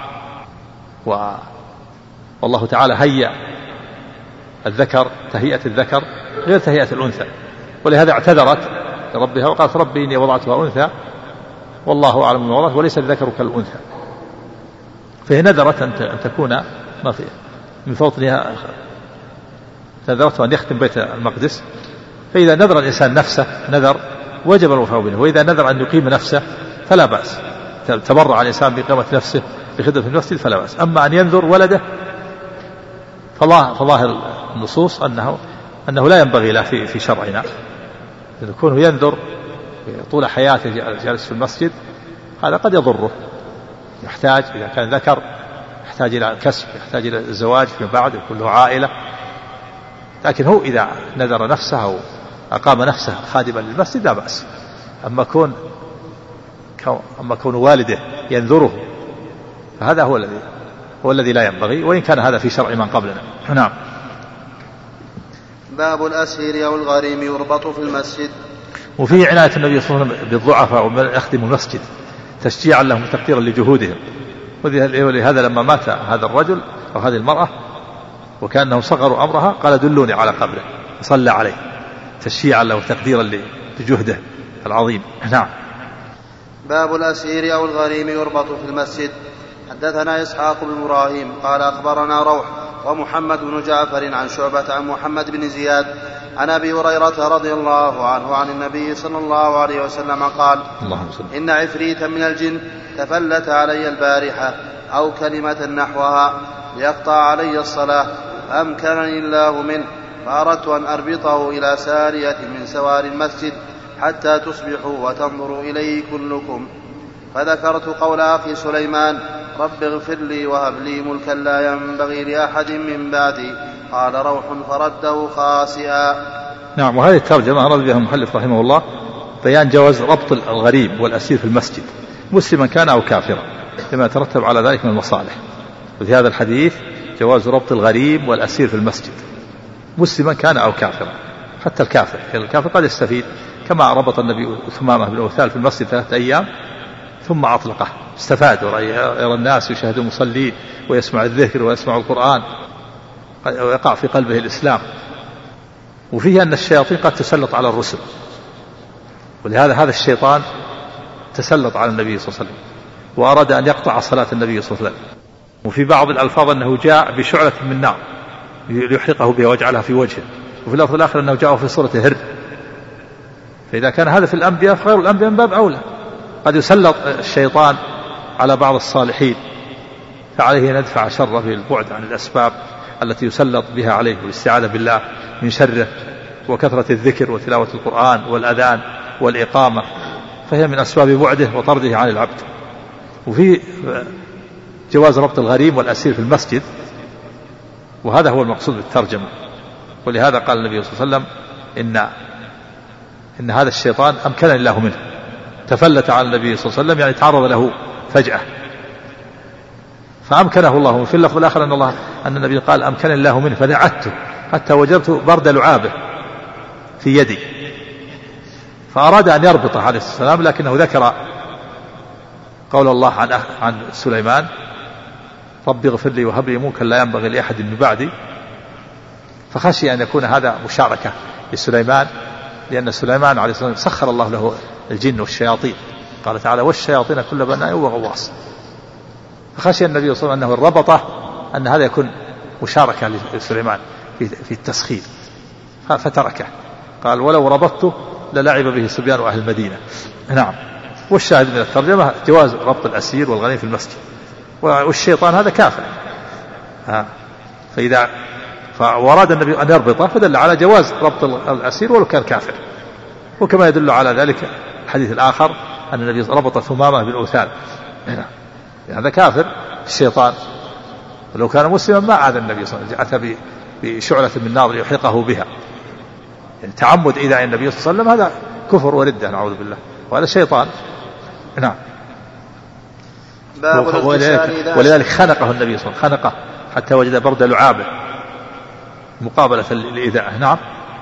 والله تعالى هيأ الذكر تهيئة الذكر غير تهيئة الأنثى. ولهذا اعتذرت لربها وقالت ربي إني وضعتها أنثى والله أعلم بما وضعت وليس الذكر كالأنثى. فهي نذرت أن تكون ما في من فوطنها، نذرت أن يختم بيت المقدس. فإذا نذر الإنسان نفسه نذر وجب الوفاء به، وإذا نذر أن يقيم نفسه فلا بأس، تبرع الإنسان بإقامة نفسه بخدمة المسجد فلا بأس. أما أن ينذر ولده فظاهر النصوص أنه أنه لا ينبغي له في في شرعنا، يكون ينذر طول حياته جالس في المسجد، هذا قد يضره، يحتاج إذا كان ذكر يحتاج إلى كسب، يحتاج إلى الزواج فيما بعد يكون له عائلة. لكن هو إذا نذر نفسه أو أقام نفسه خادما للمسجد لا بأس. أما كون أما كون والده ينذره فهذا هو الذي هو الذي لا ينبغي، وإن كان هذا في شرع من قبلنا. نعم. باب الأسير أو الغريم يربط في المسجد. وفيه عناية النبي صلى الله عليه وسلم بالضعفاء ومن يخدم المسجد تشجيعا لهم وتقديرا لجهودهم. ولهذا لما مات هذا الرجل أو هذه المرأة وكأنهم صغروا أمرها قال دلوني على قبره، صلى عليه تشجيعا له وتقديرا لجهده العظيم. نعم. باب الأسير أو الغريم يربط في المسجد. حدثنا إسحاق بن إبراهيم قال أخبرنا روح ومحمد بن جعفر عن شعبة عن محمد بن زياد عن أبي هريرة رضي الله عنه عن النبي صلى الله عليه وسلم قال إن عفريتا من الجن تفلت علي البارحة أو كلمة نحوها ليقطع علي الصلاة فأمكنني الله منه، فأردت أن أربطه إلى سارية من سوار المسجد حتى تصبحوا وتنظروا إليه كلكم، فذكرت قول أخي سليمان رب اغفر لي وهب لي ملكا لا ينبغي لأحد من بعدي، قال روح فرده خاسئا. نعم. وهذه الترجمة أراد بها المؤلف رحمه الله بيان جواز ربط الغريب والأسير في المسجد مسلما كان أو كافرا لما يترتب على ذلك من المصالح. وفي هذا الحديث جواز ربط الغريب والأسير في المسجد مسلما كان أو كافرا، حتى الكافر الكافر قد يستفيد، كما ربط النبي ثمامة بن أوثال في المسجد ثلاثة أيام ثم أطلقه، استفاد يرى الناس يشاهد المصلين ويسمع الذكر ويسمع القرآن ويقع في قلبه الإسلام. وفيه أن الشياطين قد تسلط على الرسل، ولهذا هذا الشيطان تسلط على النبي صلى الله عليه وسلم وأراد أن يقطع صلاة النبي صلى الله عليه وسلم. وفي بعض الألفاظ أنه جاء بشعلة من نار ليحرقه بها ويجعلها في وجهه، وفي اللفظ الآخر أنه جاء في صورة هر فإذا كان هذا في الأنبياء فغير الأنبياء من باب أولى. قد يسلط الشيطان على بعض الصالحين فعليه أن يدفع شره بالبعد عن الأسباب التي يسلط بها عليه والاستعاذة بالله من شره، وكثرة الذكر وتلاوة القرآن والأذان والإقامة، فهي من أسباب بعده وطرده عن العبد. وفي جواز ربط الغريم والأسير في المسجد، وهذا هو المقصود بالترجمة. ولهذا قال النبي صلى الله عليه وسلم إن, إن هذا الشيطان أمكن الله منه، تفلت على النبي صلى الله عليه وسلم يعني تعرض له فجأة فأمكنه الله. في اللفظ الآخر أن الله أن النبي قال أمكن الله منه فدعته حتى وجدت برد لعابه في يدي، فأراد أن يربطه عليه السلام، لكنه ذكر قول الله عن عن سليمان رب اغفر لي وهب لي ملكا لا ينبغي لأحد من بعدي، فخشي أن يكون هذا مشاركة لسليمان، لأن سليمان عليه السلام سخر الله له الجن والشياطين، قال تعالى والشياطين كل بناء وغواص، فخشي النبي صلى الله عليه وسلم أنه ربطه أن هذا يكون مشاركة لسليمان في التسخير فتركه، قال ولو ربطته للعب به صبيان أهل المدينة. نعم. والشاهد من الترجمة جواز ربط الأسير والغنيم في المسجد، والشيطان هذا كافر، فإذا فأراد النبي أن يربطه فدل على جواز ربط الأسير ولو كان كافر، وكما يدل على ذلك الحديث الآخر أن النبي ربط ثمامة بالأوثان، هذا كافر الشيطان، ولو كان مسلما ما آذى النبي صلى الله عليه وسلم، أتى بشعلة من نار يحرقه بها، يعني تعمد إيذاء النبي صلى الله عليه وسلم هذا كفر وردة نعوذ بالله، وهذا الشيطان. نعم. ولذلك, ولذلك خنقه النبي صلى الله عليه وسلم، خنقه حتى وجد برد لعابه مقابلة لإيذائه. نعم.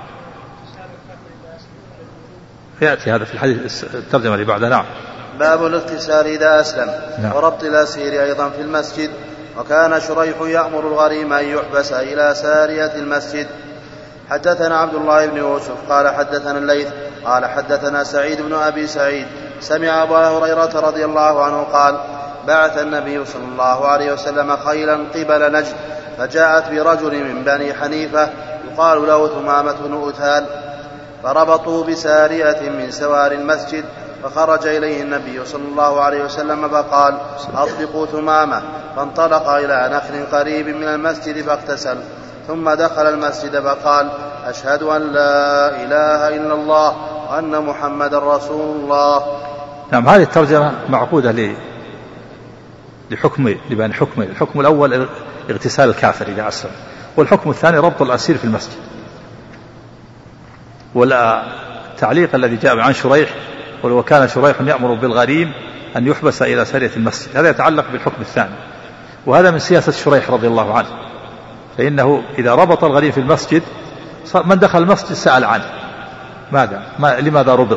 يأتي هذا في الحديث الترجمة اللي بعده. نعم. باب الاغتسال إذا أسلم. نعم. وربط الأسير أيضا في المسجد. وكان شريح يأمر الغريم أن يحبس إلى سارية المسجد. حدثنا عبد الله بن يوسف قال حدثنا الليث قال حدثنا سعيد بن أبي سعيد سمع أبا هريرة رضي الله عنه قال بعث النبي صلى الله عليه وسلم خيلا قبل نجد، فجاءت برجل من بني حنيفة يقال له ثمامة بن أثال، فربطوا بسارية من سوار المسجد، فخرج إليه النبي صلى الله عليه وسلم فقال أطلقوا ثمامة، فانطلق إلى نخل قريب من المسجد فاغتسل، ثم دخل المسجد فقال أشهد أن لا إله إلا الله وأن محمد رسول الله. نعم. هذه الترجمة معقودة لحكم لبيان حكمه. الحكم الأول اغتسال الكافر إذا أسلم، والحكم الثاني ربط الأسير في المسجد. والتعليق الذي جاء عن شريح ولو كان شريح يأمر بالغريم أن يحبس إلى سارية المسجد، هذا يتعلق بالحكم الثاني، وهذا من سياسة شريح رضي الله عنه، فإنه إذا ربط الغريم في المسجد من دخل المسجد سأل عنه ماذا ما لماذا ربط،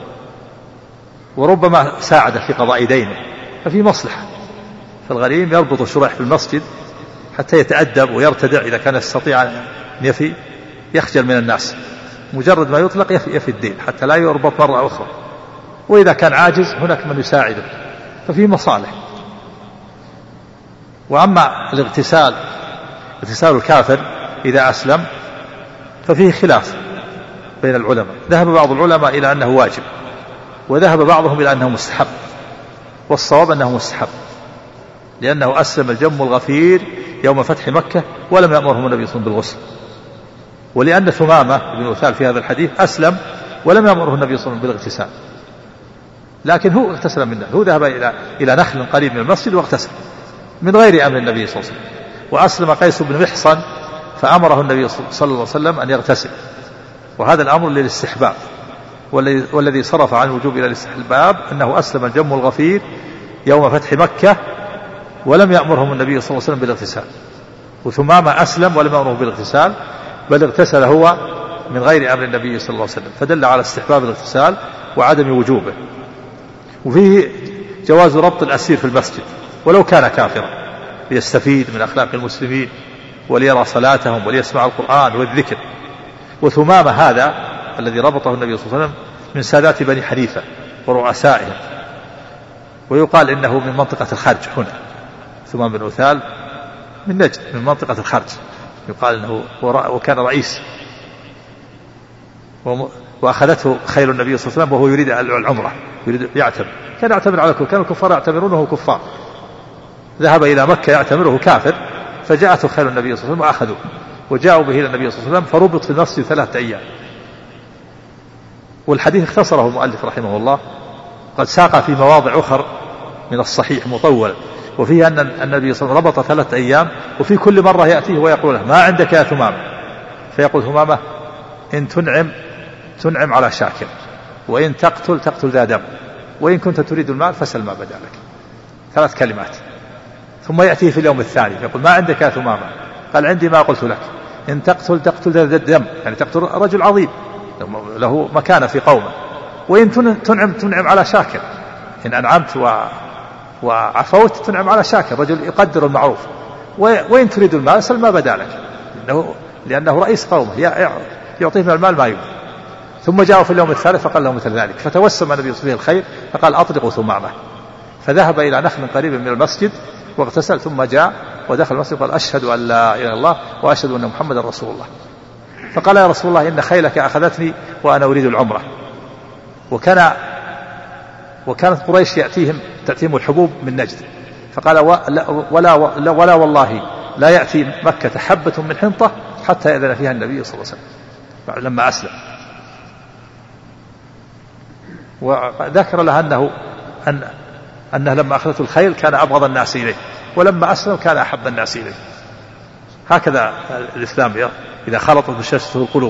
وربما ساعد في قضاء دينه، ففي مصلحة. فالغريم يربط شريح في المسجد حتى يتأدب ويرتدع إذا كان يستطيع أن يفي، يخجل من الناس، مجرد ما يطلق يفي, يفي الدين حتى لا يربط مرة أخرى، وإذا كان عاجز هناك من يساعده، ففي مصالح. وأما الاغتسال اغتسال الكافر إذا أسلم ففيه خلاف بين العلماء، ذهب بعض العلماء إلى أنه واجب، وذهب بعضهم إلى أنه مستحب، والصواب أنه مستحب، لأنه أسلم الجم الغفير يوم فتح مكة ولم يأمرهم النبي صلى الله عليه وسلم بالغسل، ولأن ثمامة بن أثال في هذا الحديث أسلم ولم يأمره النبي صلى الله عليه وسلم بالاغتسال، لكن هو اغتسل منه، هو ذهب إلى إلى نخل قريب من المسجد واغتسل من غير أمر النبي صلى الله عليه وسلم. وأسلم قيس بن محصن فأمره النبي صلى الله عليه وسلم أن يغتسل، وهذا الأمر للاستحباب، والذي صرف عن الوجوب إلى الاستحباب أنه أسلم الجم الغفير يوم فتح مكة ولم يأمرهم النبي صلى الله عليه وسلم بالاغتسال، وثمامة أسلم ولم يأمره بالاغتسال بل اغتسل هو من غير أمر النبي صلى الله عليه وسلم، فدل على استحباب الاغتسال وعدم وجوبه. وفيه جواز ربط الأسير في المسجد ولو كان كافرا ليستفيد من أخلاق المسلمين وليرى صلاتهم وليسمع القرآن والذكر. وثمامة هذا الذي ربطه النبي صلى الله عليه وسلم من سادات بني حنيفة ورؤسائهم، ويقال إنه من منطقة الخرج هنا، ثمام بن أثال من نجد من منطقة الخرج، يقال إنه وكان رئيس وأخذته خيل النبي صلى الله عليه وسلم وهو يريد العمرة، يريد يعتمر، كان يعتمر على كل، كان الكفار يعتمرونه كفار، ذهب إلى مكة يعتمره كافر، فجاءته خيل النبي صلى الله عليه وسلم وأخذوه وجاءوا به إلى النبي صلى الله عليه وسلم فربط في المسجد ثلاثة أيام. والحديث اختصره المؤلف رحمه الله، قد ساق في مواضع أخر من الصحيح مطول، وفيه أن النبي صلى الله عليه وسلم ربط ثلاثة أيام، وفي كل مرة يأتيه ويقول له ما عندك يا ثمامة، فيقول ثمامة إن تنعم تنعم على شاكر، وإن تقتل تقتل ذا دم، وإن كنت تريد المال فسل ما بدا لك. ثلاث كلمات. ثم يأتيه في اليوم الثاني فيقول ما عندك يا ثمامة، قال عندي ما قلت لك، إن تقتل تقتل ذا دم، يعني تقتل رجل عظيم له مكانة في قومه، وإن تنعم تنعم على شاكر، إن أنعمت و... وعفوت تنعم على شاكر، رجل يقدر المعروف، وإن تريد المال سل ما بدا لك، لأنه, لأنه رئيس قومه يعطيه من المال ما يبغى. ثم جاءوا في اليوم الثالث فقال له مثل ذلك، فتوسم النبي صلى الله عليه وسلم الخير فقال أطلقوا ثمامة، فذهب إلى نخل قريب من المسجد واغتسل، ثم جاء ودخل المسجد وقال أشهد أن لا إله إلا الله وأشهد أن محمدا رسول الله. فقال يا رسول الله إن خيلك أخذتني وأنا أريد العمرة. وكان وكانت قريش يأتيهم تأتيهم الحبوب من نجد، فقال ولا, ولا, ولا, ولا والله لا يأتي مكة حبة من حنطة حتى يأذن فيها النبي صلى الله عليه وسلم لما أسلم. وذكر له أنه أن أنه لما أخذته الخيل كان أبغض الناس إليه، ولما أسلم كان أحب الناس إليه. هكذا الإسلام إذا خلطت بشاشته القلوب.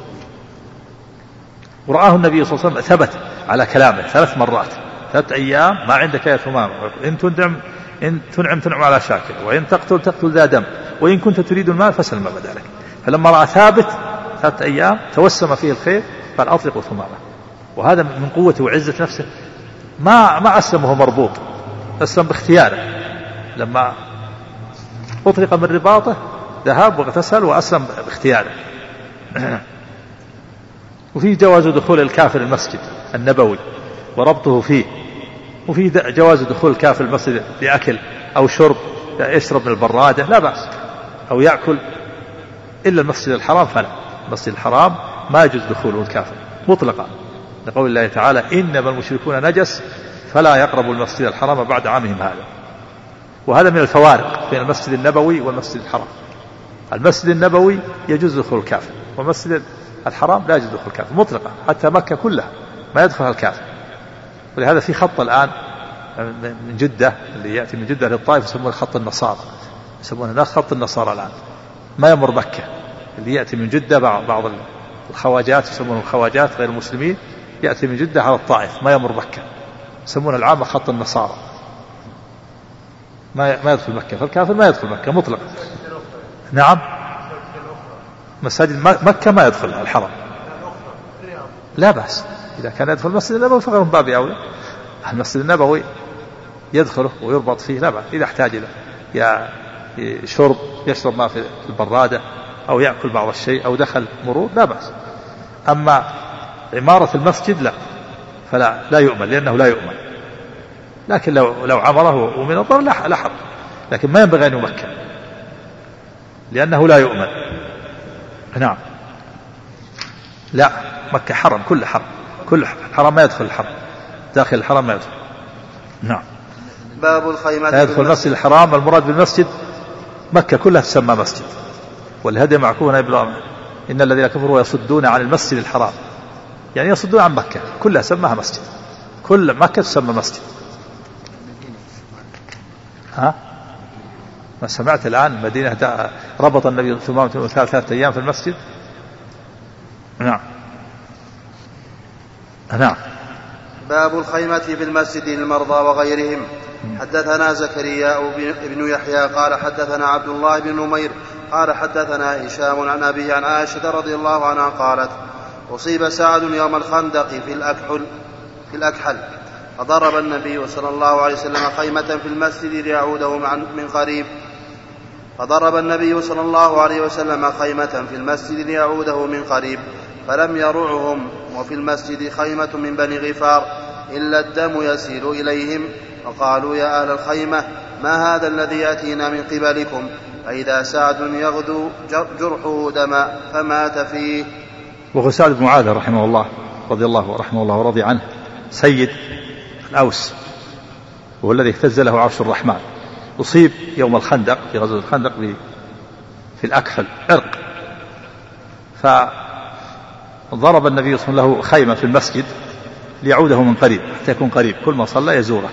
ورآه النبي صلى الله عليه وسلم ثبت على كلامه ثلاث مرات، ثلاث أيام ما عندك يا ثمامة، إن تنعم إن تنعم تنعم على شاكر، وإن تقتل تقتل ذا دم، وإن كنت تريد المال فسل ما بدا لك. فلما رأى ثابت ثلاث أيام توسم فيه الخير قال أطلقوا ثمامة. وهذا من قوته وعزة نفسه، ما ما أسلم وهو مربوط، أسلم باختياره، لما أطلق من رباطه ذهب واغتسل وأسلم باختياره. وفي جواز دخول الكافر المسجد النبوي وربطه فيه، وفي جواز دخول الكافر المسجد لأكل أو شرب، يشرب من البرادة لا بأس، أو يأكل، إلا المسجد الحرام فلا، المسجد الحرام ما يجوز دخوله الكافر مطلقا، لقول الله تعالى إنما المشركون نجس فلا يقربوا المسجد الحرام بعد عامهم هذا. وهذا من الفوارق بين المسجد النبوي والمسجد الحرام. المسجد النبوي يجوز دخول الكافر، والمسجد الحرام لا يجوز دخول الكافر مطلقا، حتى مكة كلها ما يدخلها الكافر. ولهذا في خط الآن من جدة اللي يأتي من جدة للطائف يسمونه خط النصارى، يسمونه الناس خط النصارى الآن، ما يمر مكة. اللي يأتي من جدة بعض الخواجات يسمونه الخواجات غير المسلمين، يأتي من جدة على الطائف ما يمر مكة، يسمونه العامة خط النصارى، ما ما يدخل مكة، فالكافر ما يدخل مكة مطلقا. نعم، مساجد مكة ما يدخل الحرم لا بأس، إذا كان يدخل المسجد النبوي فغير من باب أولى. المسجد النبوي يدخله ويربط فيه لا بأس، إذا احتاج له يا شرب يشرب ما في البرادة أو يأكل بعض الشيء أو دخل مرور لا بأس. أما عمارة المسجد لا، فلا لا يؤمن، لأنه لا يؤمن. لكن لو لو عمره ومن الضر لا حرج، لكن ما ينبغي أن يمكن لأنه لا يؤمن. نعم، لا، مكة حرم، كل حرم، كل حرم ما يدخل الحرم، داخل الحرم ما يدخل. نعم. باب الخيمة لا يدخل المسجد الحرام، المراد بالمسجد مكة كلها تسمى مسجد، والهدي معكوفا إبراهيم إن الذين كفروا يصدون عن المسجد الحرام، يعني يصدون عن مكة كلها سماها مسجد، كل مكة تسمى مسجد. ها؟ ما سمعت الآن مدينة ربط النبي ثمامة بن أسال ثلاثة أيام في المسجد. نعم نعم. باب الخيمة في المسجد للمرضى وغيرهم. حدثنا زكريا بن يحيى قال حدثنا عبد الله بن نمير قال حدثنا هشام عن أبي عن عائشة رضي الله عنها قالت أصيب سعد يوم الخندق في الأكحل, في الأكحل فضرب النبي صلى الله عليه وسلم خيمة في المسجد ليعوده من قريب فضرب النبي صلى الله عليه وسلم خيمة في المسجد ليعوده من قريب فلم يرعهم، وفي المسجد خيمة من بني غفار إلا الدم يسيل إليهم، فقالوا يا أهل الخيمة ما هذا الذي يأتينا من قبلكم؟ فإذا سعد يغدو جرحه دما فمات فيه. وغسال بن معاذ رحمه الله رضي الله رحمه الله ورضي عنه سيد الأوس، وهو الذي اهتز له عرش الرحمن، أصيب يوم الخندق في غزوة الخندق في الأكحل عرق، فضرب النبي صلى الله عليه وسلم له خيمة في المسجد ليعوده من قريب حتى يكون قريب، كل ما صلى يزوره.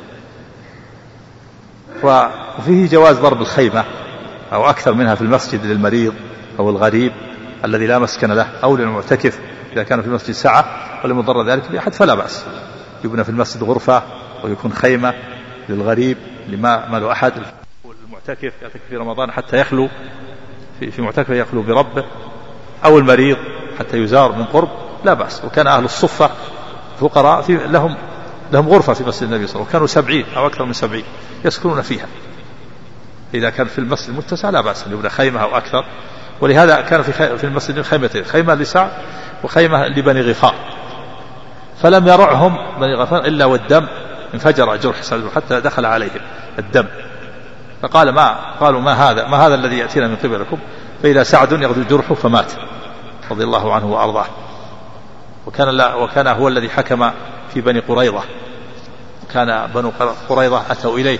وفيه جواز ضرب الخيمة أو أكثر منها في المسجد للمريض أو الغريب الذي لا مسكن له أو للمعتكف إذا كان في المسجد ساعة ولم يضر ذلك بأحد فلا بأس، يبنى في المسجد غرفة ويكون خيمة للغريب لما ما له أحد. المعتكف يعتكف في رمضان حتى يخلو في, في معتكف يخلو بربه، أو المريض حتى يزار من قرب لا بأس. وكان أهل الصفة فقراء في لهم لهم غرفة في مسجد النبي صلى الله عليه وسلم، كانوا سبعين أو أكثر من سبعين يسكنون فيها. إذا كان في المسجد المتسع لا بأس أن يبنى خيمة أو أكثر. ولهذا كان في في المسجد خيمتين، خيمة لسعد وخيمة لبني غفار، فلم يرعهم بني غفار إلا والدم انفجر جرح سعد حتى دخل عليهم الدم، فقال ما قالوا ما هذا ما هذا الذي يأتينا من قبلكم، فإذا سعد يغدو جرحه فمات رضي الله عنه وأرضاه. وكان لا وكان هو الذي حكم في بني قريظة، كان بنو قريظة أتوا إليه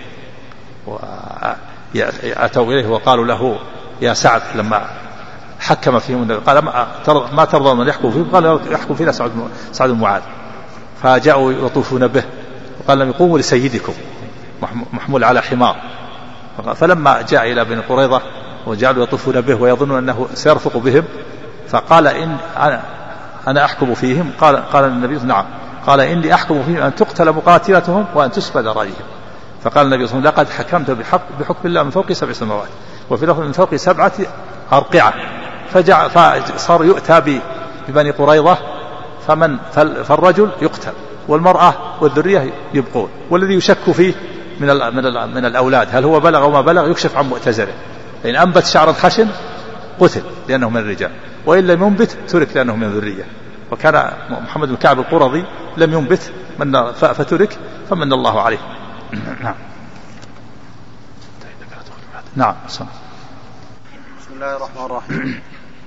أتوا إليه وقالوا له يا سعد لما حكم فيهم قال ما ترضى من يحكم فيهم؟ قال يحكم فينا سعد سعد بن معاذ. فجاءوا يطوفون به وقال لهم قوموا لسيدكم محمول على حمار. فلما جاء إلى بني قريظة وجعلوا يطوفون به ويظنون أنه سيرفق بهم، فقال إن أنا, أنا أحكم فيهم. قال, قال النبي نعم، قال إني أحكم فيهم أن تقتل مقاتلتهم وأن تسفل رايهم. فقال النبي صلى الله عليه وسلم لقد حكمت بحق بحكم الله من فوق سبع سماوات وفي لفظ من فوق سبعة أرقعة. فصار يؤتى ببني قريظة فمن فالرجل يقتل والمرأة والذرية يبقون، والذي يشك فيه من من من الأولاد هل هو بلغ وما بلغ يكشف عن مؤتزره، لأن أنبت شعر الخشن قتل لأنه من الرجال، وإن لم ينبت ترك لأنه من الذرية. وكان محمد بن كعب القرظي لم ينبت من فترك فمن الله عليه. نعم نعم. بسم الله الرحمن الرحيم.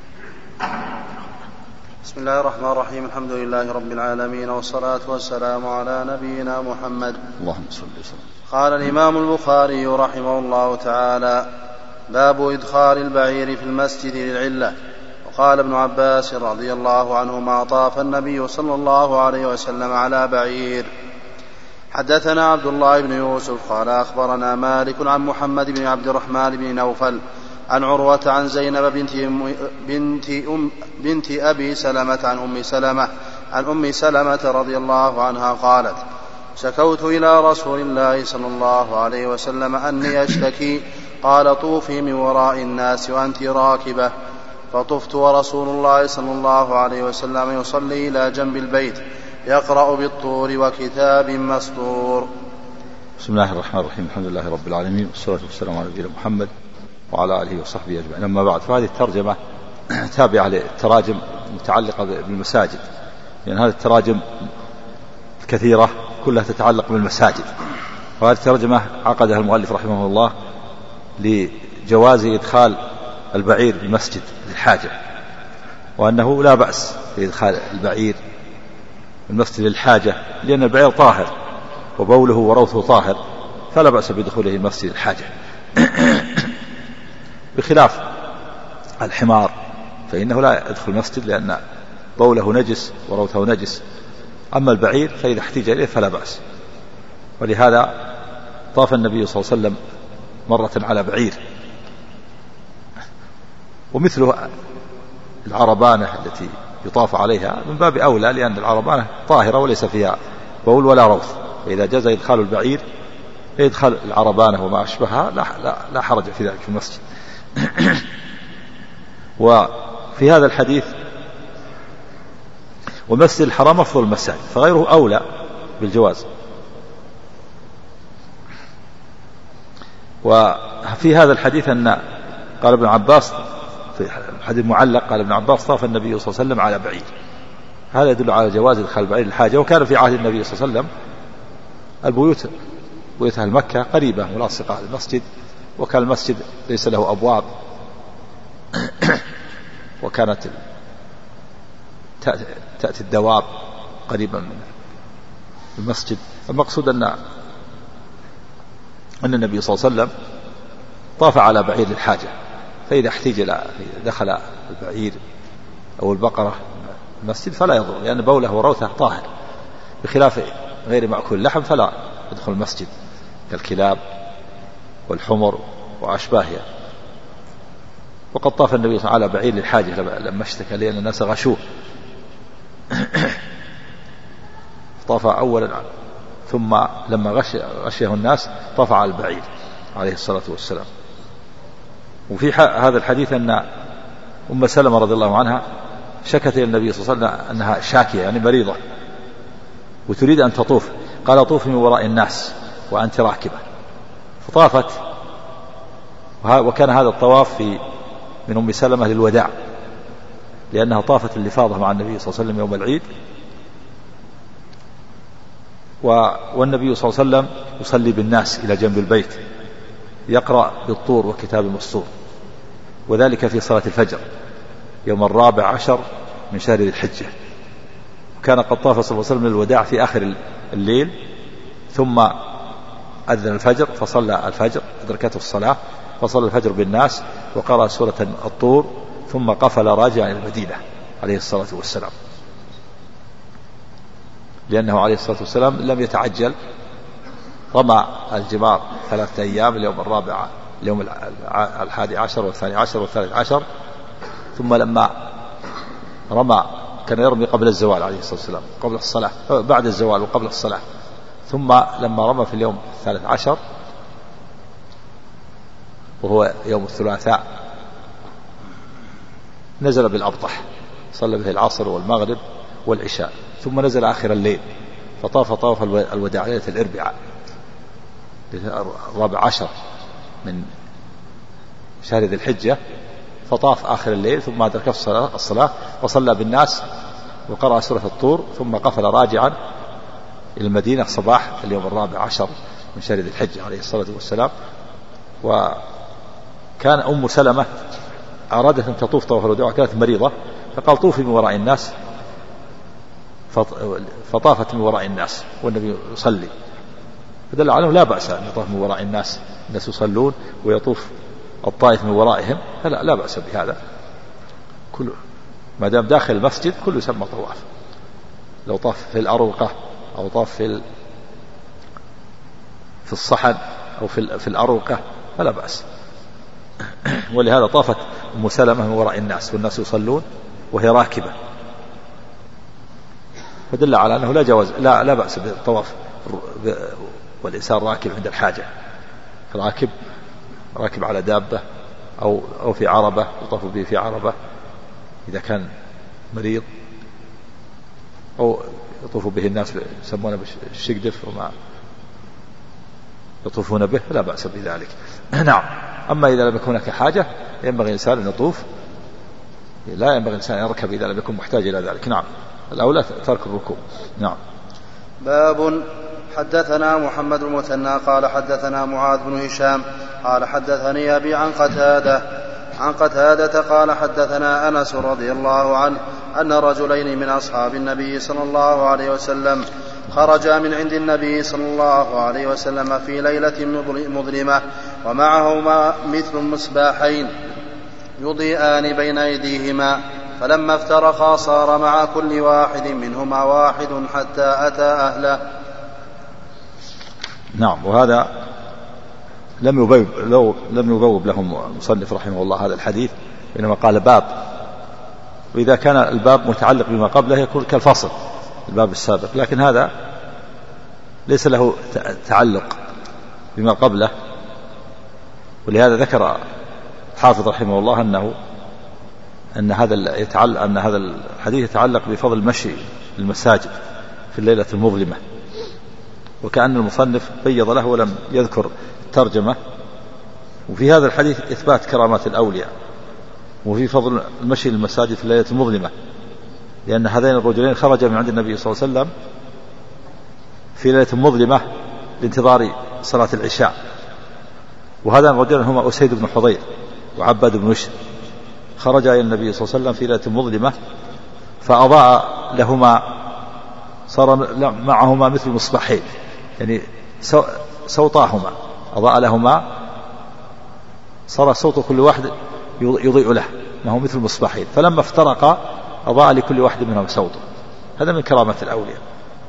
بسم الله الرحمن الرحيم. الحمد لله رب العالمين والصلاة والسلام على نبينا محمد. اللهم صل وسلم. قال الإمام البخاري رحمه الله تعالى: باب إدخال البعير في المسجد للعلة. وقال ابن عباس رضي الله عنهما: طاف النبي صلى الله عليه وسلم على بعير. حدثنا عبد الله بن يوسف قال أخبرنا مالك عن محمد بن عبد الرحمن بن نوفل عن عروة عن زينب بنت, أم بنت, أم بنت أبي سلمة عن أم سلمة عن أم سلمة رضي الله عنها قالت: شكوت إلى رسول الله صلى الله عليه وسلم أني أشتكي، قال: طوفي من وراء الناس وأنت راكبة. فطفت ورسول الله صلى الله عليه وسلم يصلي إلى جنب البيت يقرأ بالطور وكتاب مسطور. بسم الله الرحمن الرحيم. الحمد لله رب العالمين والصلاة والسلام على نبينا محمد وعلى آله وصحبه أجمعين. أما بعد، فهذه الترجمة تابعة للتراجم المتعلقة بالمساجد، لأن هذه التراجم الكثيرة كلها تتعلق بالمساجد، وهذه الترجمة عقدها المؤلف رحمه الله لجواز إدخال البعير بالمسجد للحاجة، وأنه لا بأس في إدخال البعير المسجد للحاجة، لأن البعير طاهر وبوله وروثه طاهر، فلا بأس بدخوله المسجد للحاجة. بخلاف الحمار فإنه لا يدخل المسجد لأن بوله نجس وروثه نجس. أما البعير فإذا احتاج إليه فلا بأس. ولهذا طاف النبي صلى الله عليه وسلم مرة على بعير، ومثله العربانة التي يطاف عليها من باب أولى، لأن العربانة طاهرة وليس فيها بول ولا روث، فإذا جاز إدخال البعير يدخل العربانة وما أشبهها لا, لا, لا حرج في ذلك في المسجد. وفي هذا الحديث: والمسجد الحرام أفضل المساجد، فغيره أولى بالجواز. وفي هذا الحديث أن قال ابن عباس في حديث معلق، قال ابن عباس: طاف النبي صلى الله عليه وسلم على بعير. هذا يدل على جواز إدخال البعير للحاجة. وكان في عهد النبي صلى الله عليه وسلم البيوت بيوت أهل مكة قريبة ملاصقة على المسجد، وكان المسجد ليس له أبواب، وكانت تأتي الدواب قريبا من المسجد. المقصود أن أن النبي صلى الله عليه وسلم طاف على بعير الحاجة، فإذا احتاج إلى دخل البعير أو البقرة المسجد فلا يضر، لأن يعني بوله وروثه طاهر، بخلاف غير مأكول لحم فلا يدخل المسجد كالكلاب والحمر وأشباهها. وقد طاف النبي صلى الله عليه وسلم على بعير الحاجة لما اشتكى لأن الناس غشوه طاف أولا، ثم لما غش غشيه الناس طاف على البعير عليه الصلاة والسلام. وفي هذا الحديث أن أم سلمة رضي الله عنها شكت إلى النبي صلى الله عليه وسلم أنها شاكية يعني مريضة وتريد أن تطوف، قال طوفي من وراء الناس وأنت راكبة، فطافت. وكان هذا الطواف في من أم سلمة للوداع، لأنها طافت الإفاضة مع النبي صلى الله عليه وسلم يوم العيد، والنبي صلى الله عليه وسلم يصلي بالناس إلى جنب البيت يقرأ بالطور وكتاب مسطور، وذلك في صلاة الفجر يوم الرابع عشر من شهر ذي الحجة. وكان قد طاف صلى الله عليه وسلم للوداع في آخر الليل، ثم أذن الفجر فصلى الفجر أدركته الصلاة فصلى الفجر بالناس وقرأ سورة الطور، ثم قفل راجعا إلى المدينة عليه الصلاة والسلام، لأنه عليه الصلاة والسلام لم يتعجل، رمى الجمار ثلاثة أيام، اليوم الرابع اليوم الحادي عشر والثاني عشر والثالث عشر، ثم لما رمى كان يرمي قبل الزوال عليه الصلاة والسلام، قبل الصلاة بعد الزوال وقبل الصلاة، ثم لما رمى في اليوم الثالث عشر وهو يوم الثلاثاء نزل بالأبطح صلى به العصر والمغرب والعشاء، ثم نزل آخر الليل فطاف طاف الوداع ليلة الأربعاء الرابع عشر من شهر ذي الحجة، فطاف آخر الليل ثم أدرك الصلاة, الصلاة وصلى بالناس وقرأ سورة الطور، ثم قفل راجعا إلى المدينة صباح اليوم الرابع عشر من شهر ذي الحجة عليه الصلاة والسلام. وكان أم سلمة أرادت أن تطوف طواف الوداع وكانت مريضة، فقال طوفي من وراء الناس، فطافت من وراء الناس والنبي يصلي، فدل على أنه لا بأس أن يطوف من وراء الناس، الناس يصلون ويطوف الطائف من ورائهم، فلا لا بأس بهذا، كله ما دام داخل المسجد كله يسمى طواف. لو طاف في الأروقة أو طاف في في الصحن أو في في الأروقة فلا بأس. ولهذا طافت أم سلمة من وراء الناس والناس يصلون وهي راكبة، فدل على أنه لا جواز لا لا بأس بالطواف والإنسان راكب عند الحاجة، راكب راكب على دابة أو أو في عربة يطاف به في عربة إذا كان مريض، أو يطوف به الناس يسمونه بالشقدف وما يطوفون به لا بأس بذلك. نعم. أما إذا لم يكن هناك حاجة ينبغي الإنسان أن يطوف، لا ينبغي الإنسان أن يركب إذا لم يكن محتاج إلى ذلك. نعم، الأولى ترك الركوب. نعم. باب حدثنا محمد المثنى قال حدثنا معاذ بن هشام قال حدثني أبي عن قتادة عن قتادة قال حدثنا أنس رضي الله عنه أن رجلين من أصحاب النبي صلى الله عليه وسلم خرجا من عند النبي صلى الله عليه وسلم في ليلة مظلمة ومعهما مثل مصباحين يضيئان بين أيديهما، فلما افترقا صار مع كل واحد منهما واحد حتى أتى أهله. نعم. وهذا لم يبوب لو لم يبوب لهم المصنف رحمه الله هذا الحديث، إنما قال باب، وإذا كان الباب متعلق بما قبله يكون كالفصل الباب السابق، لكن هذا ليس له تعلق بما قبله، ولهذا ذكر الحافظ رحمه الله أنه أن هذا يتعلق أن هذا الحديث يتعلق بفضل المشي المساجد في الليلة المظلمة، وكأن المصنف بيض له ولم يذكر الترجمة. وفي هذا الحديث إثبات كرامات الأولياء، وفي فضل المشي للمساجد في الليلة المظلمة، لأن هذين الرجلين خرجا من عند النبي صلى الله عليه وسلم في ليلة مظلمة لانتظار صلاة العشاء، وهذا الرجلان هما أسيد بن حضير وعباد بن بشر، خرجا إلى النبي صلى الله عليه وسلم في ليلة مظلمة فأضاء لهما، صار معهما مثل مصباحين، يعني صوتاهما أضاء لهما، صار صوت كل واحد يضيء له أنه مثل مصباحين، فلما افترقا أضاء لكل واحد منهم صوته. هذا من كرامة الأولياء.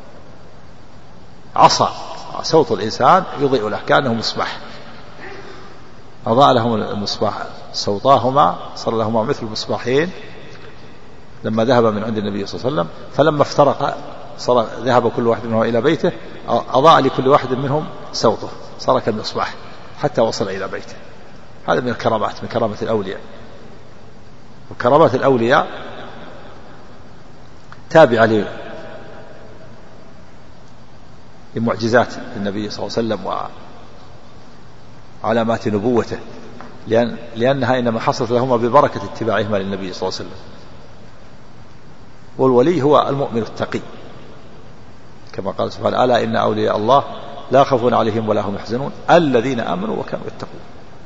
عصا صوت الإنسان يضيء له كأنه مصباح، أضاء لهم المصباح صوتاهما، صار لهما مثل مصباحين لما ذهب من عند النبي صلى الله عليه وسلم، فلما افترق صار ذهب كل واحد منهم إلى بيته، أضاء لكل واحد منهم صوته، صار كالمصباح حتى وصل إلى بيته. هذا من الكرامات، من كرامة الأولياء. وكرامات الأولياء تابعة لمعجزات النبي صلى الله عليه وسلم وعلامات نبوته، لأن لأنها إنما حصلت لهما ببركة اتباعهما للنبي صلى الله عليه وسلم. والولي هو المؤمن التقي، كما قال سبحانه: ألا إن أولياء الله لا خوف عليهم ولا هم يحزنون الذين آمنوا وكانوا يتقون.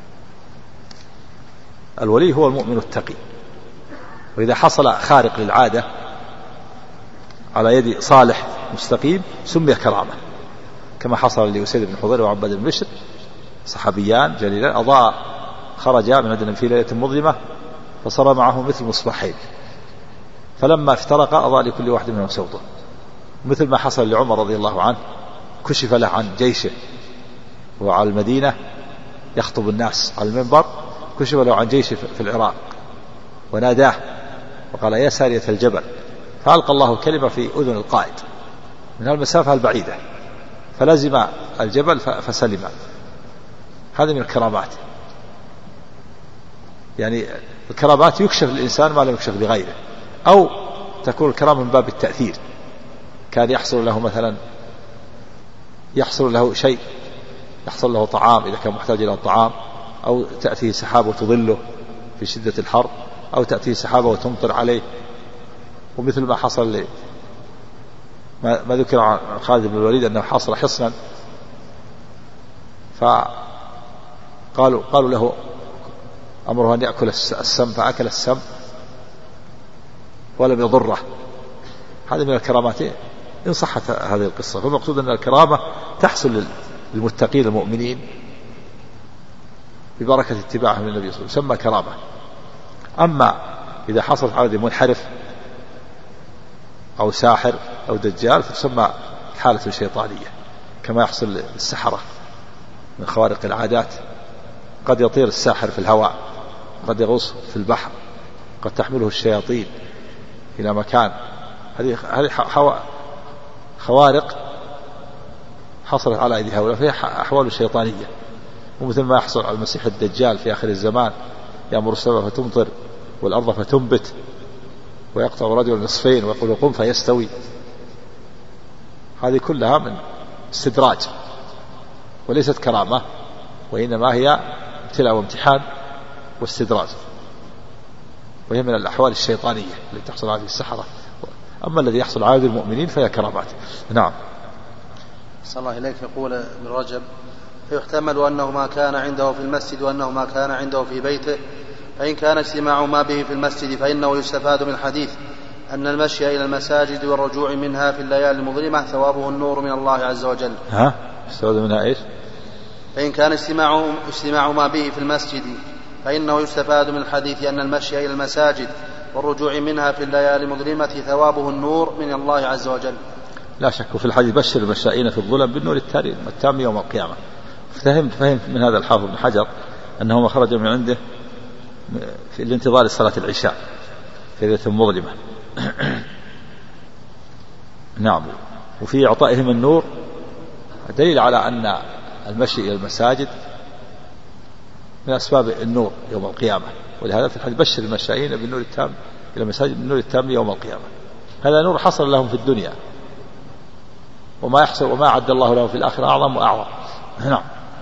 الولي هو المؤمن التقي. وإذا حصل خارق للعادة على يد صالح مستقيم سمي كرامة، كما حصل لأسيد بن حضير وعباد بن بشر، صحابيان جليلان أضاء، خرجا من عندنا في ليلة مظلمة فصار معه مثل مصباحين، فلما افترقا أضاء لكل واحد منهم صوته. مثل ما حصل لعمر رضي الله عنه، كشف له عن جيشه وعلى المدينة يخطب الناس على المنبر، كشف له عن جيشه في العراق وناداه وقال: يا سارية الجبل، فألقى الله كلمة في أذن القائد من المسافة البعيدة، فلزم الجبل فسلم. هذا من الكرامات. يعني الكرامات يكشف للإنسان ما لم يكشف لغيره، أو تكون الكرامة من باب التأثير. كان يحصل له مثلا يحصل له شيء، يحصل له طعام إذا كان محتاج إلى الطعام، أو تأتيه سحابة وتظله في شدة الحر، أو تأتيه سحابة وتمطر عليه. ومثل ما حصل لي ما, ما ذكر عن خالد بن الوليد أنه حاصر حصنا، فقالوا قالوا له أمره أن يأكل السم، فأكل السم ولم يضره. هذه من الكرامات إن صحت هذه القصة. فالمقصود أن الكرامة تحصل للمتقين المؤمنين ببركة اتباعهم للنبي صلى الله عليه وسلم، يسمى كرامة. أما إذا حصلت على منحرف أو ساحر أو دجال فتسمى حالة شيطانية، كما يحصل للسحرة من خوارق العادات. قد يطير الساحر في الهواء، قد يغوص في البحر، قد تحمله الشياطين إلى مكان. هذه هذه خوارق حصلت على أيدي هؤلاء، فهي أحوال شيطانية. ومثل ما يحصل على المسيح الدجال في آخر الزمان، يأمر السماء فتمطر والأرض فتنبت، ويقطع رجل نصفين ويقول قم فيستوي. هذه كلها من استدراج وليست كرامة، وإنما هي ابتلاء وامتحان واستدراج، وهي من الأحوال الشيطانية التي تحصل على السحرة. أما الذي يحصل على المؤمنين فهي كرامات. نعم. صلى الله إليك. يقول ابن رجب: فيحتمل أنه ما كان عنده في المسجد وأنه ما كان عنده في بيته، فإن كان اجتماع ما به في المسجد فإنه يستفاد من الحديث أن المشي إلى المساجد والرجوع منها في الليالي المظلمة ثوابه النور من الله عز وجل. ها؟ يستفاد منها إيش؟ فإن كان اجتماع, اجتماع ما به في المسجد فإنه يستفاد من الحديث أن المشي إلى المساجد والرجوع منها في الليالي المظلمة ثوابه النور من الله عز وجل. لا شك في الحديث: بشر المشائين في الظلم بالنور التام يوم القيامة. فهمت فهمت من هذا الحافظ بن حجر أنه ما خرج من عنده في الانتظار صلاة العشاء في ليلة مظلمة. نعم. وفي إعطائهم النور دليل على أن المشي إلى المساجد من أسباب النور يوم القيامة. ولهذا في الحديث: بشر المشائين بالنور التام إلى المساجد بالنور التام يوم القيامة. هذا نور حصل لهم في الدنيا، وما يحصل وما أعد الله لهم في الآخرة أعظم وأعظم. نعم.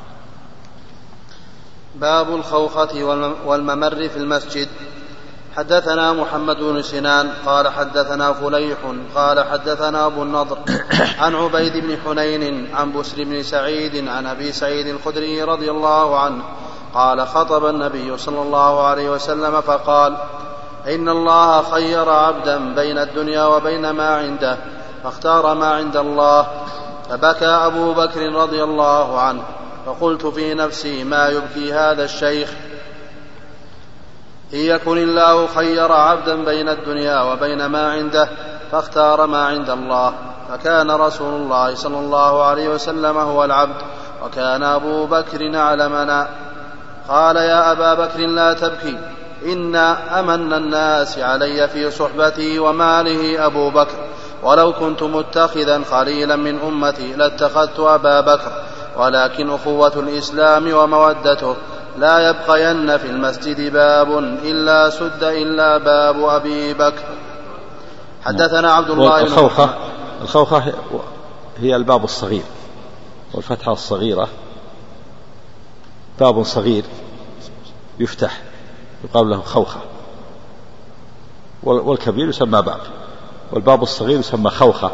باب الخوخة والممر في المسجد. حدثنا محمد بن سنان قال حدثنا فليح قال حدثنا أبو النضر عن عبيد بن حنين عن بسر بن سعيد عن أبي سعيد الخدري رضي الله عنه قال: خطب النبي صلى الله عليه وسلم فقال: إن الله خير عبدا بين الدنيا وبين ما عنده فاختار ما عند الله. فبكى أبو بكر رضي الله عنه فقلت في نفسي ما يبكي هذا الشيخ؟ إن يكن الله خير عبدا بين الدنيا وبين ما عنده فاختار ما عند الله فكان رسول الله صلى الله عليه وسلم هو العبد وكان أبو بكر أعلمنا. قال يا أبا بكر لا تبكي إن أمن الناس علي في صحبتي وماله أبو بكر ولو كنت متخذا خليلا من أمتي لاتخذت أبا بكر ولكن أخوة الإسلام ومودته لا يبقين في المسجد باب إلا سد إلا باب أبي بكر. حدثنا عبد الله بن الخوخة الخوخة هي الباب الصغير والفتحة الصغيرة باب صغير يفتح يقال له خوخة والكبير يسمى باب والباب الصغير يسمى خوخة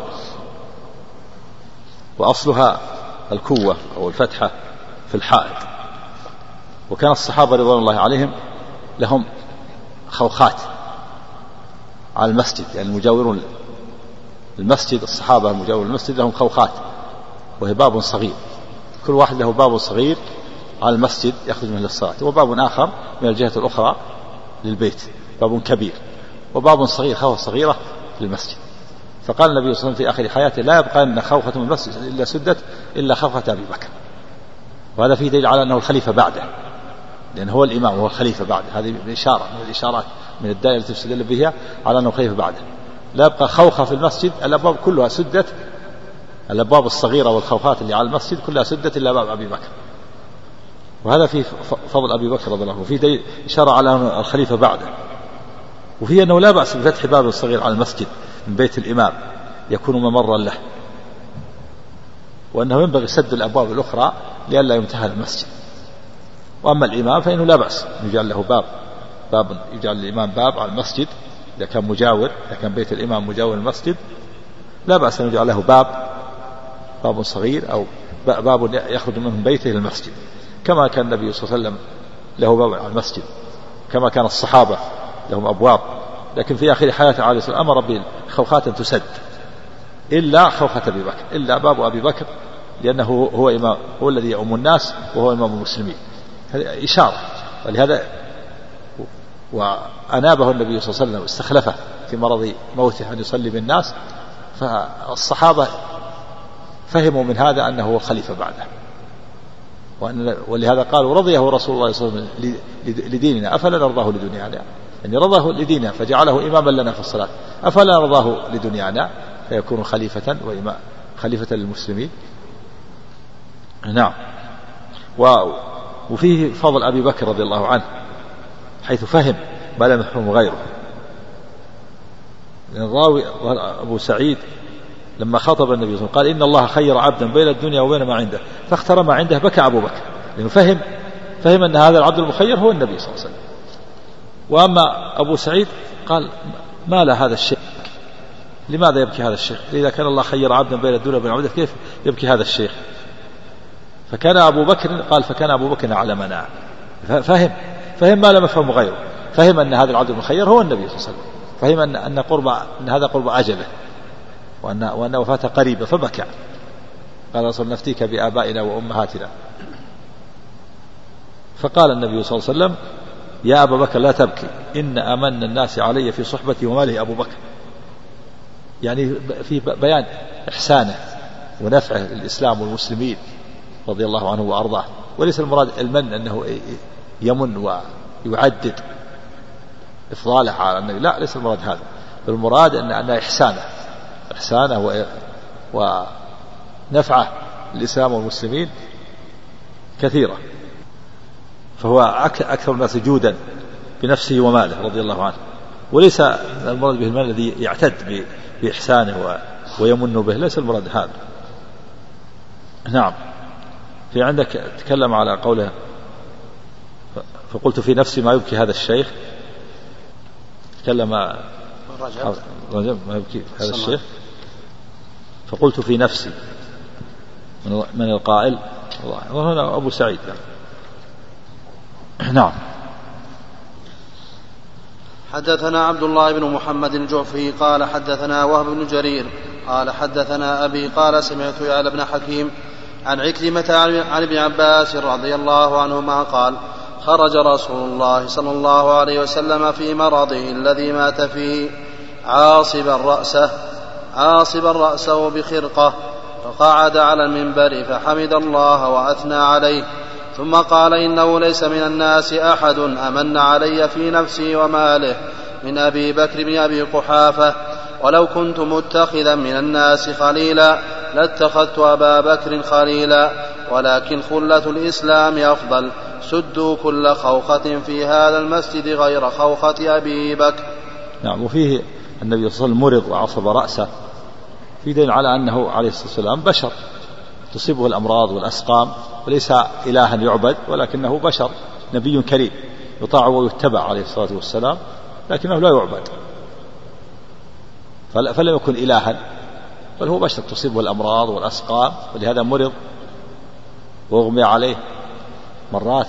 وأصلها الكوة أو الفتحة في الحائط. وكان الصحابة رضوان الله عليهم لهم خوخات على المسجد يعني المجاورون المسجد الصحابة المجاورون المسجد لهم خوخات وهي باب صغير كل واحد له باب صغير على المسجد يخرج منه للصلاة وباب آخر من الجهة الأخرى للبيت باب كبير وباب صغير خوخة صغيرة للمسجد. فقال النبي صلى الله عليه وسلم في آخر حياته لا يبقى أن خوخة من المسجد إلا سدت إلا خوخة أبي بكر. وهذا فيه دليل على أنه الخليفة بعده لأنه هو الإمام وهو الخليفة بعده. هذه إشارة من الإشارات من الدلائل التي تستدل بها على أنه الخليفة بعده. لا يبقى خوخة في المسجد الأبواب كلها سدت الأبواب الصغيرة والخوخات اللي على المسجد كلها سدت إلا باب أبي بكر. وهذا فيه فضل أبي بكر رضي الله عنه وفيه دليل إشارة على أنه الخليفة بعده. وفيه أنه لا بأس بفتح باب صغير على المسجد من بيت الإمام يكون ممرا له وأنه ينبغي سد الأبواب الأخرى لئلا يمتهن المسجد. وأما الإمام فإنه لا بأس يجعل له باب باب يجعل الإمام باب على المسجد إذا كان مجاور إذا كان بيت الإمام مجاور المسجد لا بأس أن يجعل له باب باب صغير أو باب يخرج من بيته إلى المسجد كما كان النبي صلى الله عليه وسلم له باب على المسجد كما كان الصحابة لهم أبواب. لكن في آخر حياته عليه الصلاة والسلام أمر بخوخات تسد إلا خوخة أبي بكر إلا باب أبي بكر لأنه هو إمام هو الذي يؤم الناس وهو إمام المسلمين. هذه إشارة. ولهذا وأنابه النبي صلى الله عليه وسلم استخلفه في مرض موته أن يصلي بالناس فالصحابة فهموا من هذا أنه هو الخليفة بعده ولهذا قالوا رضيه رسول الله صلى الله عليه وسلم لديننا أفلا نرضاه لدنيانا يعني رضاه لديننا فجعله إماما لنا في الصلاة أفلا نرضاه لدنيانا فيكون خليفة وإمام خليفة للمسلمين. نعم. وفيه فضل أبي بكر رضي الله عنه حيث فهم ما لم يفهمه غيره. لأن الراوي أبو سعيد لما خاطب النبي صلى الله عليه وسلم قال إن الله خير عبدا بين الدنيا وبين ما عنده فاختار ما عنده بكى أبو بكر لأنه فهم فهم أن هذا العبد المخير هو النبي صلى الله عليه وسلم. وأما أبو سعيد قال ما لا هذا الشيخ لماذا يبكي هذا الشيخ إذا كان الله خير عبدا بين الدنيا وبين عنده كيف يبكي هذا الشيخ. فكان أبو بكر قال فكان أبو بكر أعلمنا فهم فهم ما لم يفهم غيره فهم أن هذا العبد المخير هو النبي صلى الله عليه وسلم فهم أن أن قرب أن هذا قرب أجله وأن وأن وفاته قريبة فبكى. قال رسول نفتيك بآبائنا وأمهاتنا. فقال النبي صلى الله عليه وسلم يا أبا بكر لا تبكي إن أمن الناس علي في صحبتي وماله أبو بكر يعني في بيان إحسانه ونفعه للإسلام والمسلمين رضي الله عنه وأرضاه. وليس المراد المن أنه يمن ويعدد إفضاله على النبي لا ليس المراد هذا المراد أن أن إحسانه إحسانه ونفعه للإسلام والمسلمين كثيرة فهو أكثر الناس جودا بنفسه وماله رضي الله عنه. وليس المراد به المال الذي يعتد بإحسانه ويمن به ليس المراد هذا. نعم. في عندك تكلم على قوله فقلت في نفسي ما يبكي هذا الشيخ تكلم رجب ما يبكي هذا الشيخ فقلت في نفسي من القائل وهنا أبو سعيد. نعم. حدثنا عبد الله بن محمد الجعفي قال حدثنا وهب بن جرير قال حدثنا أبي قال سمعت يعلى بن حكيم عن عكرمة عن ابن عباس رضي الله عنهما قال خرج رسول الله صلى الله عليه وسلم في مرضه الذي مات فيه عاصبا رأسه عاصبا رأسه بخرقة فقعد على المنبر فحمد الله وأثنى عليه ثم قال إنه ليس من الناس أحد أمن علي في نفسي وماله من أبي بكر بن أبي قحافة ولو كنت متخذا من الناس خليلا لاتخذت أبا بكر خليلا ولكن خلة الإسلام أفضل سدوا كل خوخة في هذا المسجد غير خوخة أبي بكر. نعم. وفيه النبي صلى الله عليه وسلم مرض وعصب رأسه في دليل على أنه عليه الصلاة والسلام بشر تصيبه الأمراض والأسقام وليس إلها يعبد ولكنه بشر نبي كريم يطاع ويتبع عليه الصلاة والسلام لكنه لا يعبد فلم يكن إلها بل هو بشر تصيبه الأمراض والأسقام ولهذا مرض واغمي عليه مرات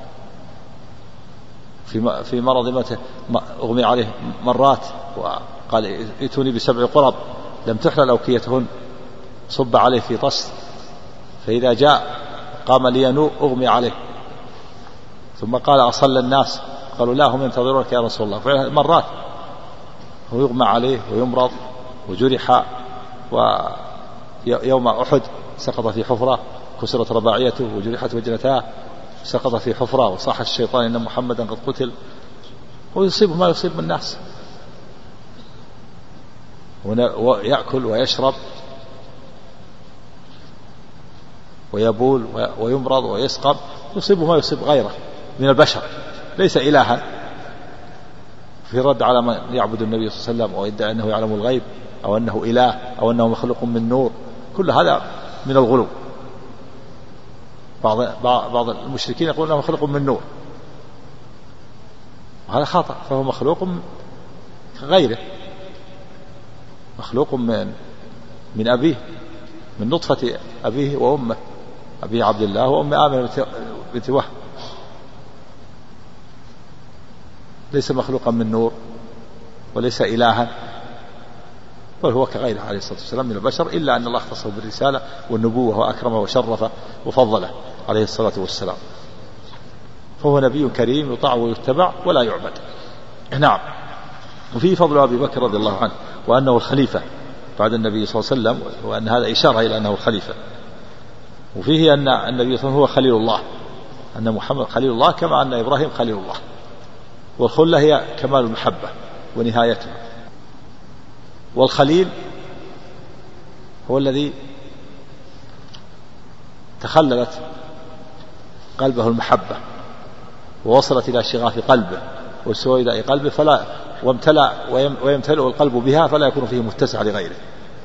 في في مرض متى اغمي عليه مرات وقال ائتوني بسبع قرب لم تحلل أوكيتهن صب عليه في طست فإذا جاء قام لينوء اغمي عليه ثم قال أصلى الناس قالوا لا هم ينتظرونك يا رسول الله فعلا مرات هو يغمى عليه ويمرض وجرح ويوم أحد سقط في حفرة كسرت رباعيته وجرحت وجنتاه سقط في حفرة وصاح الشيطان إن محمدا قد قتل ويصيبه ما يصيب من الناس ويأكل ويشرب ويبول ويمرض ويسقم يصيبه ما يصيب غيره من البشر ليس إلها في رد على من يعبد النبي صلى الله عليه وسلم ويدعي أنه يعلم الغيب أو أنه إله أو أنه مخلوق من نور كل هذا من الغلو. بعض بعض المشركين يقولون أنه مخلوق من نور وهذا خطأ فهو مخلوق غيره مخلوق من من أبيه من نطفة أبيه وأمه أبي عبد الله وأم آمنة بنت وهب ليس مخلوقا من نور وليس إلها بل هو كغيره عليه الصلاة والسلام من البشر إلا أن الله اختصه بالرسالة والنبوة وأكرمه وشرفه وفضله عليه الصلاة والسلام فهو نبي كريم يطاع ويتبع ولا يعبد. نعم. وفيه فضل أبي بكر رضي الله عنه وأنه الخليفة بعد النبي صلى الله عليه وسلم وأن هذا إشارة إلى أنه الخليفة. وفيه أن النبي صلى الله عليه وسلم هو خليل الله أن محمد خليل الله كما أن إبراهيم خليل الله والخلة هي كمال المحبة ونهايتها. والخليل هو الذي تخللت قلبه المحبة ووصلت إلى شغاف قلبه وسويداء قلبه فلا وامتلأ ويمتلئ القلب بها فلا يكون فيه متسع لغيره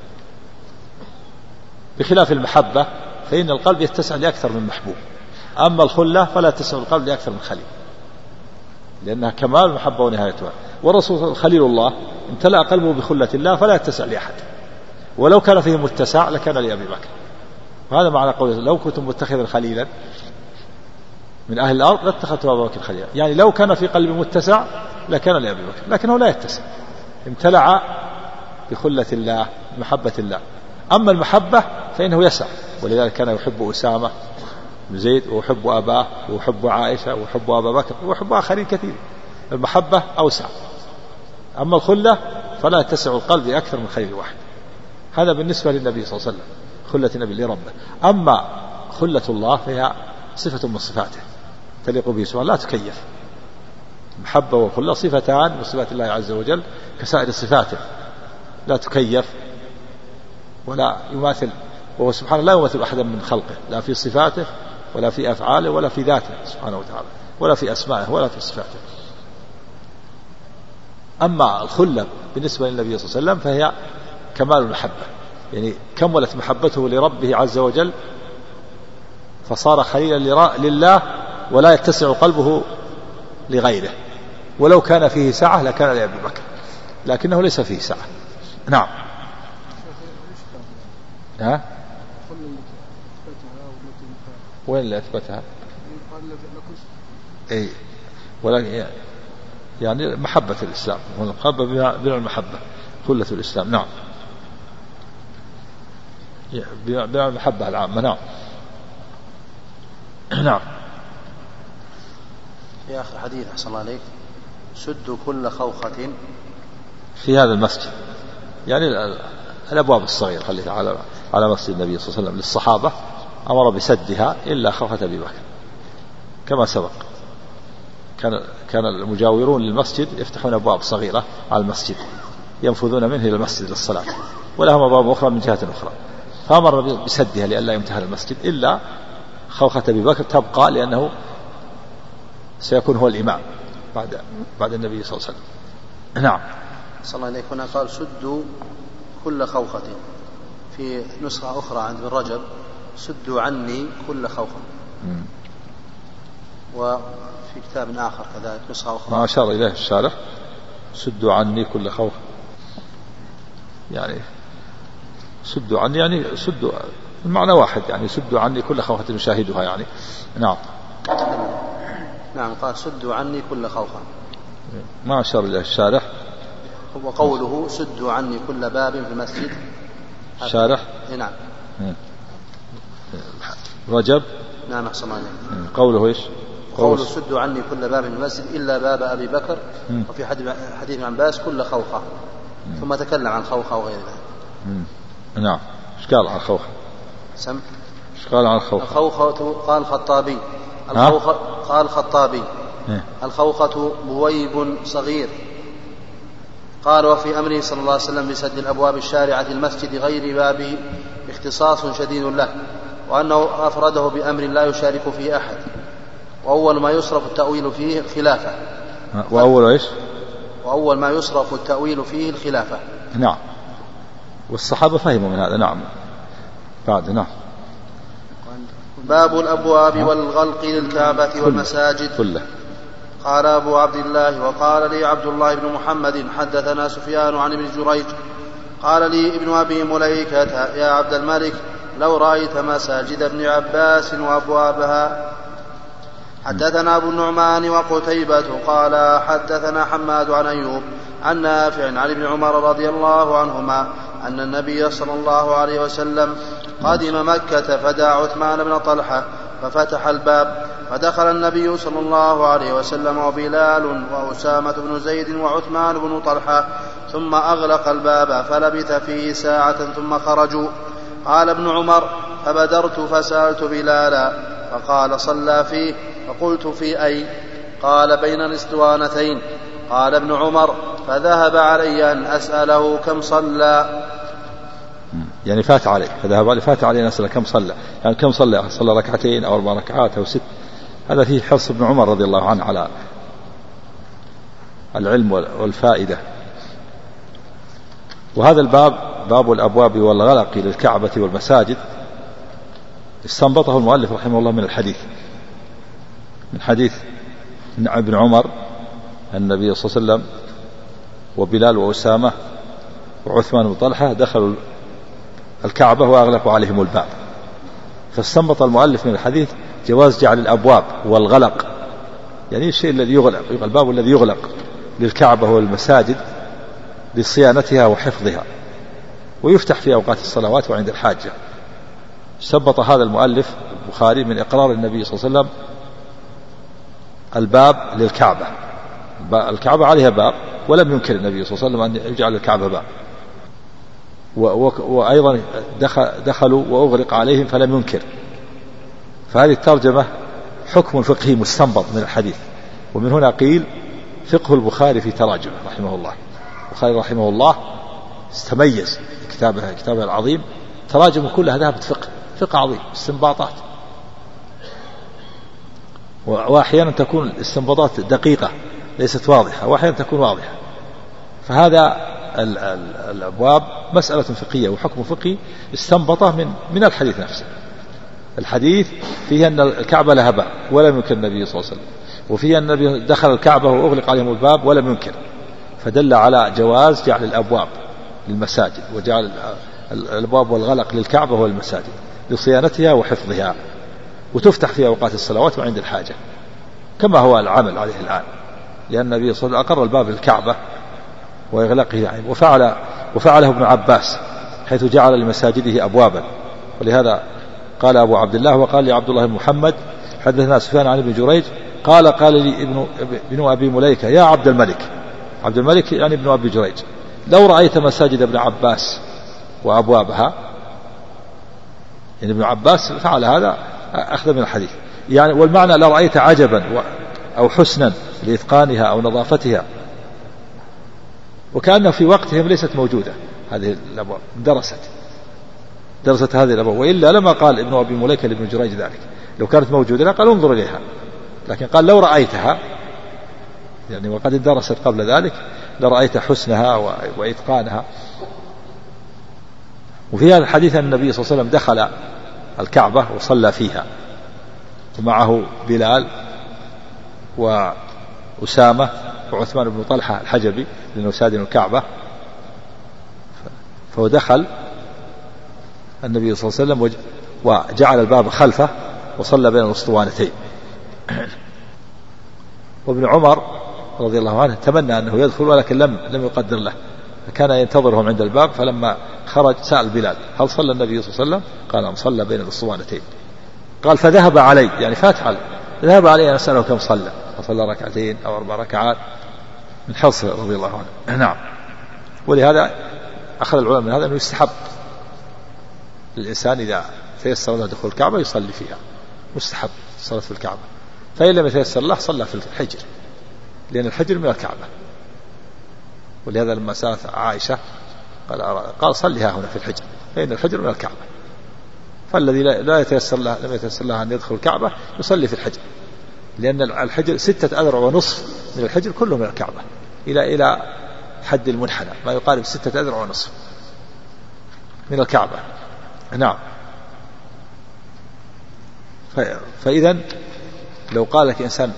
بخلاف المحبة فإن القلب يتسع لأكثر من محبوب أما الخلة فلا تسع القلب لأكثر من خليل لأنها كمال المحبة ونهايتها. والرسول خليل الله امتلأ قلبه بخلة الله فلا يتسع لأحد ولو كان فيه متسع لكان لأبي بكر وهذا معنى قوله لو كنت متخذا خليلا من أهل الأرض لاتخذت أبا بكر خليلا يعني لو كان في قلبي متسع لكان لأبي بكر لكنه لا يتسع امتلأ بخلة الله محبة الله. أما المحبة فإنه يسع ولذلك كان يحب أسامة بن زيد ويحب أباه ويحب عائشة ويحب أبا بكر ويحب آخرين كثير. المحبة أوسع. أما الخلة فلا تسع القلب أكثر من خليل واحد. هذا بالنسبة للنبي صلى الله عليه وسلم خلة النبي لربه. أما خلة الله فهي صفة من صفاته تليق به سبحانه لا تكيف. المحبة والخلة صفتان من صفات الله عز وجل كسائر صفاته لا تكيف ولا يماثل وهو سبحانه لا يمثل أحدا من خلقه لا في صفاته ولا في أفعاله ولا في ذاته سبحانه وتعالى ولا في أسمائه ولا في صفاته. أما الخلة بالنسبة للنبي صلى الله عليه وسلم فهي كمال المحبة يعني كملت محبته لربه عز وجل فصار خليلا لله ولا يتسع قلبه لغيره ولو كان فيه سعة لكان لأبي بكر لكنه ليس فيه سعة. نعم. ها؟ وين اللي أثبتها؟ أي ولا يعني محبة الإسلام، والمحبة بلا المحبة خلة الإسلام. نعم، بلا المحبة العامة. نعم. نعم. في آخر حديث أحسن الله عليك سدوا كل خوخة في هذا المسجد، يعني الأبواب الصغيرة التي على على مسجد النبي صلى الله عليه وسلم للصحابة أمر بسدها إلا خوخة أبي بكر كما سبق. كان كان المجاورون للمسجد يفتحون أبواب صغيرة على المسجد ينفذون منه إلى المسجد للصلاة، ولهم أبواب أخرى من جهة أخرى، فأمر بسدها لئلا يمتهن المسجد إلا خوخة أبي بكر تبقى لأنه سيكون هو الإمام بعد بعد النبي صلى الله عليه وسلم. نعم. صلى الله عليه وسلم قال سدوا كل خوخة، في نسخة أخرى عند ابن رجب سدوا عني كل خوخة، وفي كتاب آخر كذلك نسخة أخرى ما أشار إليه الشارح سدوا عني كل خوخة، يعني سدوا عني يعني سدوا المعنى واحد، يعني سدوا عني كل خوخة نشاهدها يعني. نعم. نعم قال سدوا عني كل خوخة، ما أشار إليه الشارح. وقوله سدوا عني كل باب في المسجد الشارح. نعم. رجب. نعم أحسن الله عليك. قوله إيش؟ قوله سدوا عني كل باب في المسجد إلا باب أبي بكر. مم. وفي حديث ابن عباس كل خوخة. مم. ثم تكلم عن خوخة وغير ذلك. نعم. إيش قال عن خوخة؟ سم. إيش قال عن الخوخة؟ الخوخة قال الخطابي الخوخة قال الخطابي الخوخة بويب صغير. قال وفي أمره صلى الله عليه وسلم بسد الأبواب الشارعة المسجد غير بابه اختصاص شديد له، وأنه أفرده بأمر لا يشارك فيه أحد، وأول ما يصرف التأويل فيه الخلافة. وأول إيش؟ وأول ما يصرف التأويل فيه الخلافة. نعم. والصحابة فهموا من هذا. نعم. بعد. نعم. باب الأبواب والغلق للكعبة والمساجد كله. قال أبو عبد الله وقال لي عبد الله بن محمد حدثنا سفيان عن ابن جريج قال لي ابن أبي مليكة يا عبد الملك لو رأيت مساجد ابن عباس وأبوابها. حدثنا أبو النعمان وقتيبة قال حدثنا حماد عن أيوب عن نافع عن ابن عمر رضي الله عنهما أن النبي صلى الله عليه وسلم قدم مكة فدعا عثمان بن طلحة ففتح الباب، فدخل النبي صلى الله عليه وسلم وبلال وأسامة بن زيد وعثمان بن طلحة، ثم أغلق الباب فلبث فيه ساعة ثم خرجوا. قال ابن عمر فبدرت فسألت بلالا فقال صلى فيه، فقلت في أي؟ قال بين الاسطوانتين. قال ابن عمر فذهب علي أن أسأله كم صلى، يعني فات عليه فذهب علي فات علي أن أسأله كم صلى، يعني كم صلى صلى ركعتين أو أربع ركعات أو ست. هذا فيه حرص ابن عمر رضي الله عنه على العلم والفائدة. وهذا الباب باب الأبواب والغلق للكعبة والمساجد استنبطه المؤلف رحمه الله من الحديث من حديث ابن عمر النبي صلى الله عليه وسلم وبلال وأسامة وعثمان بن طلحة دخلوا الكعبة وأغلقوا عليهم الباب، فاستنبط المؤلف من الحديث جواز جعل الأبواب والغلق، يعني الشيء الذي يغلق الباب الذي يغلق للكعبة والمساجد لصيانتها وحفظها، ويفتح في أوقات الصلوات وعند الحاجة. استنبط هذا المؤلف البخاري من إقرار النبي صلى الله عليه وسلم الباب للكعبة، الكعبة عليها باب ولم ينكر النبي صلى الله عليه وسلم أن يجعل الكعبة باب، وأيضا دخلوا وأغلق عليهم فلم ينكر. فهذه الترجمة حكم فقهي مستنبط من الحديث، ومن هنا قيل فقه البخاري في تراجمه رحمه الله. البخاري رحمه الله استميز كتابه كتابه العظيم، تراجمه كلها ذهبت فقه فقه عظيم، استنباطات، وأحيانا تكون الاستنباطات دقيقة ليست واضحة، وأحيانا تكون واضحة. فهذا الأبواب مسألة فقهية وحكم فقهي استنبطه من من الحديث نفسه. الحديث فيه أن الكعبة لها باب ولم ينكر النبي صلى الله عليه وسلم، وفيه أن النبي دخل الكعبة وأغلق عليهم الباب ولم ينكر، فدل على جواز جعل الأبواب للمساجد وجعل الأبواب والغلق للكعبة والمساجد لصيانتها وحفظها، وتفتح في أوقات الصلوات وعند الحاجة كما هو العمل عليه الآن. لأن النبي صلى الله عليه وسلم أقر الباب للكعبة وإغلاقه يعني. وفعل وفعله ابن عباس حيث جعل لمساجده أبوابا. ولهذا قال أبو عبد الله وقال لي عبد الله بن محمد حدثنا سفيان عن ابن جريج قال قال لي ابن, ابن أبي مليكة يا عبد الملك، عبد الملك يعني ابن أبي جريج، لو رأيت مساجد ابن عباس وأبوابها، يعني ابن عباس فعل هذا أخذ من الحديث يعني، والمعنى لو رأيت عجبا أو حسنا لإتقانها أو نظافتها، وكأنه في وقتهم ليست موجودة هذه الأبواب، درست درست هذه الأبواب، وإلا لما قال ابن أبي مليكة لابن جريج ذلك، لو كانت موجودة قال انظر إليها، لكن قال لو رأيتها يعني وقد درست قبل ذلك لرأيت حسنها وإتقانها. وفي هذا الحديث أن النبي صلى الله عليه وسلم دخل الكعبة وصلى فيها ومعه بلال وأسامة وعثمان بن طلحة الحجبي لأنه سادن الكعبة، فهو دخل النبي صلى الله عليه وسلم وجعل الباب خلفه وصلى بين الأسطوانتين. وابن عمر رضي الله عنه تمنى أنه يدخل ولكن لم لم يقدر له، فكان ينتظرهم عند الباب، فلما خرج سأل بلال هل صلى النبي صلى الله عليه وسلم؟ قال نعم صلى بين الأسطوانتين. قال فذهب علي يعني فاتح علي، ذهب علي أن أسأله كم صلى، فصلى ركعتين أو أربع ركعات من حرصه رضي الله عنه. نعم. ولهذا أخذ العلماء من هذا أنه يستحب للإنسان إذا تيسر له دخول الكعبة يصلي فيها، مستحب الصلاة في الكعبة، فإن لم يتيسر له صلى في الحجر لأن الحجر من الكعبة. ولهذا لما سألت عائشة قال قال صليها هنا في الحجر فإن الحجر من الكعبة، فالذي لا يتيسر له لم يتيسر له أن يدخل الكعبة يصلي في الحجر، لأن الحجر ستة أذرع ونصف من الحجر كله من الكعبة إلى إلى حد المنحنى ما يقارب ستة أذرع ونصف من الكعبة. نعم. فإذا لو قال لك إنسان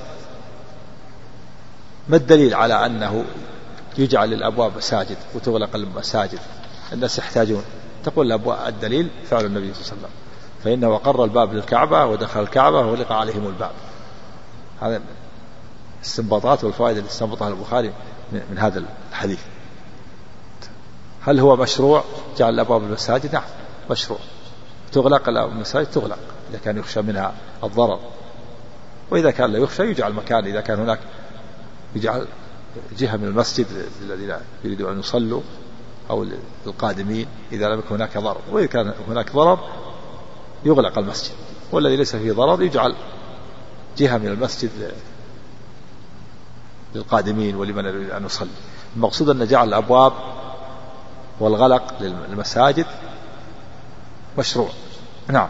ما الدليل على أنه يجعل الأبواب مساجد وتغلق المساجد، الناس يحتاجون، تقول الأبواب الدليل فعل النبي صلى الله عليه وسلم، فإنه أقر الباب للكعبة ودخل الكعبة وغلق عليهم الباب. هذا السنباطات والفوائد اللي استنبطها البخاري من هذا الحديث. هل هو مشروع جعل الأبواب المساجد؟ نعم مشروع، تغلق المساجد تغلق إذا كان يخشى منها الضرر، وإذا كان لا يخشى يجعل مكان، إذا كان هناك يجعل جهة من المسجد الذين يريدون أن يصلوا أو القادمين إذا لم يكن هناك ضرر، وإذا كان هناك ضرر يغلق المسجد، والذي ليس فيه ضرر يجعل جهة من المسجد للقادمين ولمن يريد أن يصلي. المقصود أن جعل الأبواب والغلق للمساجد مشروع. نعم.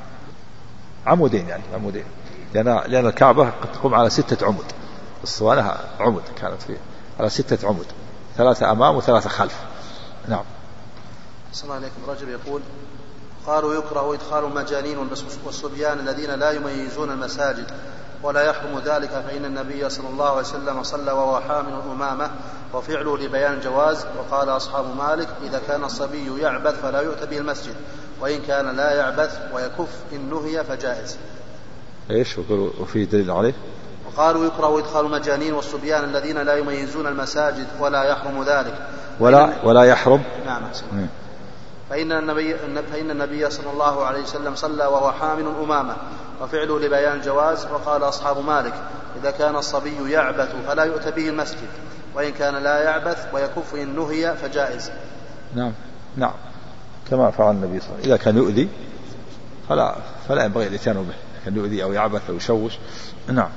عمودين يعني عمودين، لأن لأن الكعبة قد تقوم على ستة عمود، الصوانة عمود كانت فيه على ستة عمود، ثلاثة أمام وثلاثة خلف. نعم. السلام عليكم. رجل يقول قالوا يكره إدخال المجانين والصبيان الذين لا يميزون المساجد ولا يحرم ذلك، فإن النبي صلى الله عليه وسلم صلى وهو حامل أمامة وفعله لبيان الجواز. وقال أصحاب مالك إذا كان الصبي يعبث فلا يؤتى به المسجد، وإن كان لا يعبث ويكف إن نهي فجائز. إيش وقالوا وفي دليل عليه؟ وقالوا يكره إدخال المجانين والصبيان الذين لا يميزون المساجد ولا يحرم ذلك ولا ولا يحرم. نعم. فإن النبي, فإن النبي صلى الله عليه وسلم صلى وهو حامل أمامة وفعله لبيان الجواز. وقال أصحاب مالك إذا كان الصبي يعبث فلا يؤتى به المسجد، وإن كان لا يعبث ويكف إن نهي فجائز. نعم نعم كما فعل النبي صلى الله عليه وسلم، إذا كان يؤذي فلا فلا ينبغي الإتيان به، كان يؤذي أو يعبث أو يشوش. نعم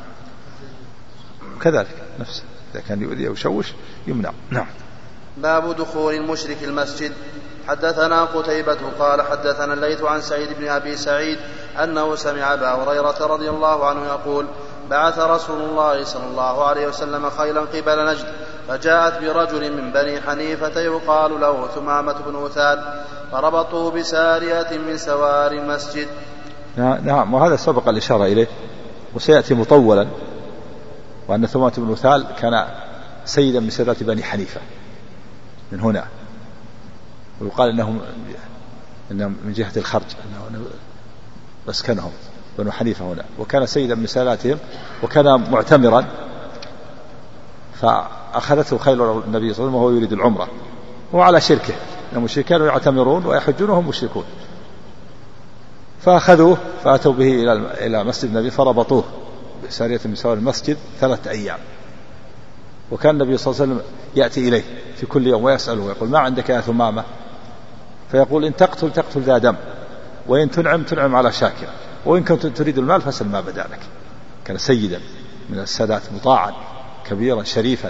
كذلك نفسه إذا كان يؤذي أو يشوش يمنع. نعم. باب دخول المشرك المسجد. حدثنا قتيبة قال حدثنا الليث عن سعيد بن أبي سعيد أنه سمع أبا هريرة رضي الله عنه يقول بعث رسول الله صلى الله عليه وسلم خيلا قبل نجد فجاءت برجل من بني حنيفة يقال له ثمامة بن أثال فربطوه بسارية من سوار المسجد. نعم. وهذا سبق الإشارة إليه وسيأتي مطولا، وأن ثمامة بن أثال كان سيدا من سادات بني حنيفة من هنا، ويقال إنهم إنهم من جهة الخرج أنه مسكنهم بنو حنيفة هنا، وكان سيدا من ساداتهم وكان معتمرا فأخذته خيل النبي صلى الله عليه وسلم وهو يريد العمرة وعلى شركه، المشركين كانوا يعتمرون ويحجون وهم مشركون، فأخذوه فأتوا به إلى مسجد النبي فربطوه بسارية من سوار المسجد ثلاثة أيام. وكان النبي صلى الله عليه وسلم يأتي إليه في كل يوم ويسأله ويقول ما عندك يا ثمامة؟ فيقول إن تقتل تقتل ذا دم، وإن تنعم تنعم على شاكر، وإن كنت تريد المال فسل ما بدا لك. كان سيدا من السادات مطاعا كبيرا شريفا.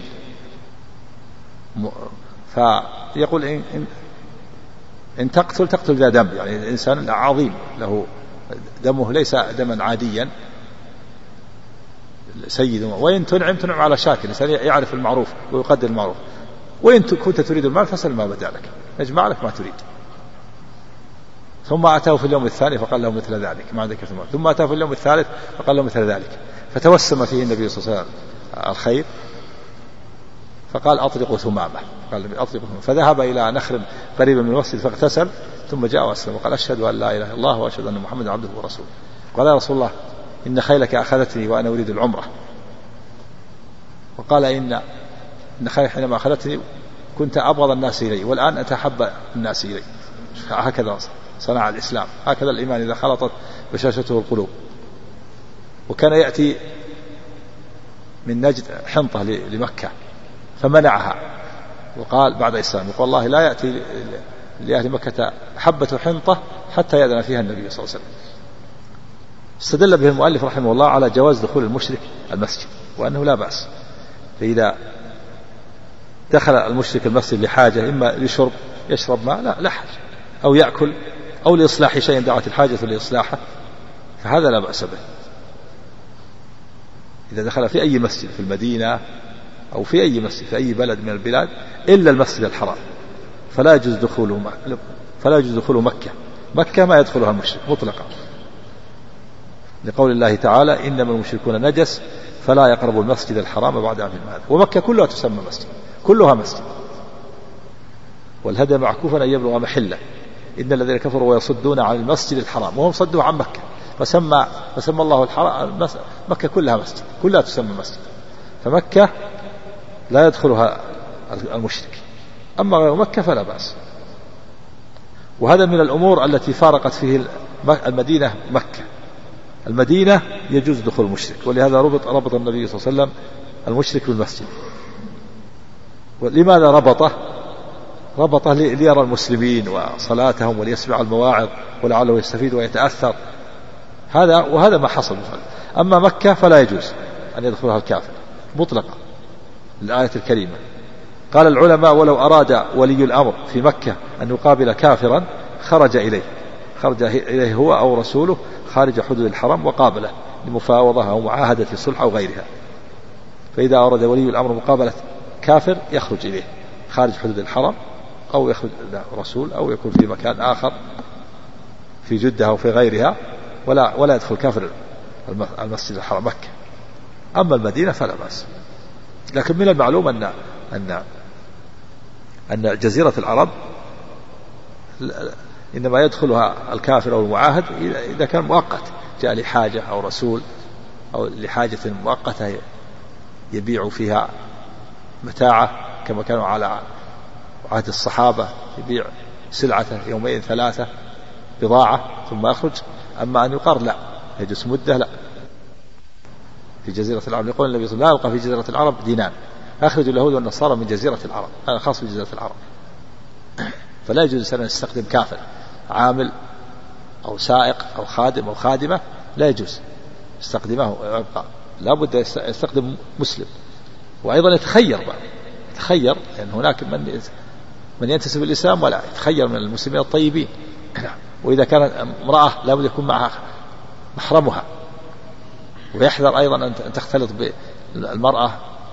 فيقول إن, إن, إن تقتل تقتل ذا دم، يعني الإنسان عظيم له دمه ليس دما عاديا سيد، وإن تنعم تنعم على شاكر، الإنسان يعرف المعروف ويقدر المعروف، وإن كنت تريد المال فسل ما بدا لك، يجمع لك ما تريد. ثم أتاه في اليوم الثاني فقال له مثل ذلك ما عندك ثمار، ثم أتاه في اليوم الثالث فقال له مثل ذلك، فتوسم فيه النبي صلى الله عليه وسلم الخير فقال أطلقوا ثمامة، قال أطلقوا ثمامة. فذهب إلى نخل قريبا من المسجد فاغتسل ثم جاء وأسلم وقال أشهد أن لا إله إلا الله وأشهد أن محمدا عبده ورسوله. قال يا رسول الله إن خيلك أخذتني وأنا أريد العمرة. وقال إن إن خيلك حينما أخذتني كنت أبغض الناس إلي والآن أتحب الناس إلي. هكذا صنع الإسلام، هكذا الإيمان إذا خلطت بشاشته القلوب. وكان يأتي من نجد حنطة لمكة فمنعها وقال بعد إسلام يقول والله لا يأتي لأهل مكة حبة حنطة حتى يأذن فيها النبي صلى الله عليه وسلم. استدل به المؤلف رحمه الله على جواز دخول المشرك المسجد وأنه لا بأس، فإذا دخل المشرك المسجد لحاجة إما لشرب يشرب ماء لا, لا حاجة، أو يأكل، أو لإصلاح شيء دعت الحاجة لإصلاحه، فهذا لا بأس به. إذا دخل في أي مسجد في المدينة أو في أي مسجد في أي بلد من البلاد إلا المسجد الحرام فلا يجوز دخوله فلا يجوز دخوله مكة. مكة ما يدخلها المشرك مطلقا، لقول الله تعالى إنما المشركون نجس فلا يقربوا المسجد الحرام بعد عامهم هذا. ومكة كلها تسمى مسجد، كلها مسجد، والهدى معكوفا أن يبلغ محله. إن الذين كفروا ويصدون عن المسجد الحرام وهم صدوا عن مكة، فسمى فسمى الله الحرام مكة كلها مسجد، كلها تسمى مسجد. فمكة لا يدخلها المشرك، أما غير مكة فلا بأس. وهذا من الأمور التي فارقت فيه المدينة مكة. المدينة يجوز دخول المشرك، ولهذا ربط ربط النبي صلى الله عليه وسلم المشرك بالمسجد. ولماذا ربطه؟ ربطه ليرى المسلمين وصلاتهم وليسمع المواعظ ولعله يستفيد ويتأثر. هذا وهذا ما حصل. أما مكة فلا يجوز أن يدخلها الكافر مطلقا، الآية الكريمة. قال العلماء ولو أراد ولي الأمر في مكة أن يقابل كافرا خرج إليه خرج إليه هو أو رسوله خارج حدود الحرم وقابله لمفاوضة أو معاهدة صلح أو غيرها. فإذا أراد ولي الأمر مقابلة كافر يخرج إليه خارج حدود الحرم، أو يخرج رسول، أو يكون في مكان آخر في جدة أو في غيرها، ولا ولا يدخل كافر المسجد الحرام مكة. أما المدينة فلا بأس. لكن من المعلوم أن أن أن جزيرة العرب إنما يدخلها الكافر أو المعاهد إذا كان مؤقت، جاء لحاجة أو رسول أو لحاجة مؤقتة يبيع فيها متاعه، كما كانوا على عهد الصحابة يبيع سلعته يومين ثلاثة بضاعة ثم يخرج. أما أن يقر لا، يجلس مدة لا. في جزيرة العرب يقول النبي صلى الله عليه وسلم لا يلقى في جزيرة العرب دينان أخرج اليهود والنصارى من جزيرة العرب، هذا خاص بجزيرة العرب. فلا يجوز أن يستخدم كافر عامل أو سائق أو خادم أو خادمة، لا يجوز يستخدمه ويبقى، لا بد يستخدم مسلم. وأيضا يتخير بقى. يتخير لأن يعني هناك من من ينتسب الإسلام ولا يتخير من المسلمين الطيبين. وإذا كانت امرأة لا بد يكون معها محرمها، ويحذر أيضا أن تختلط بالمرأة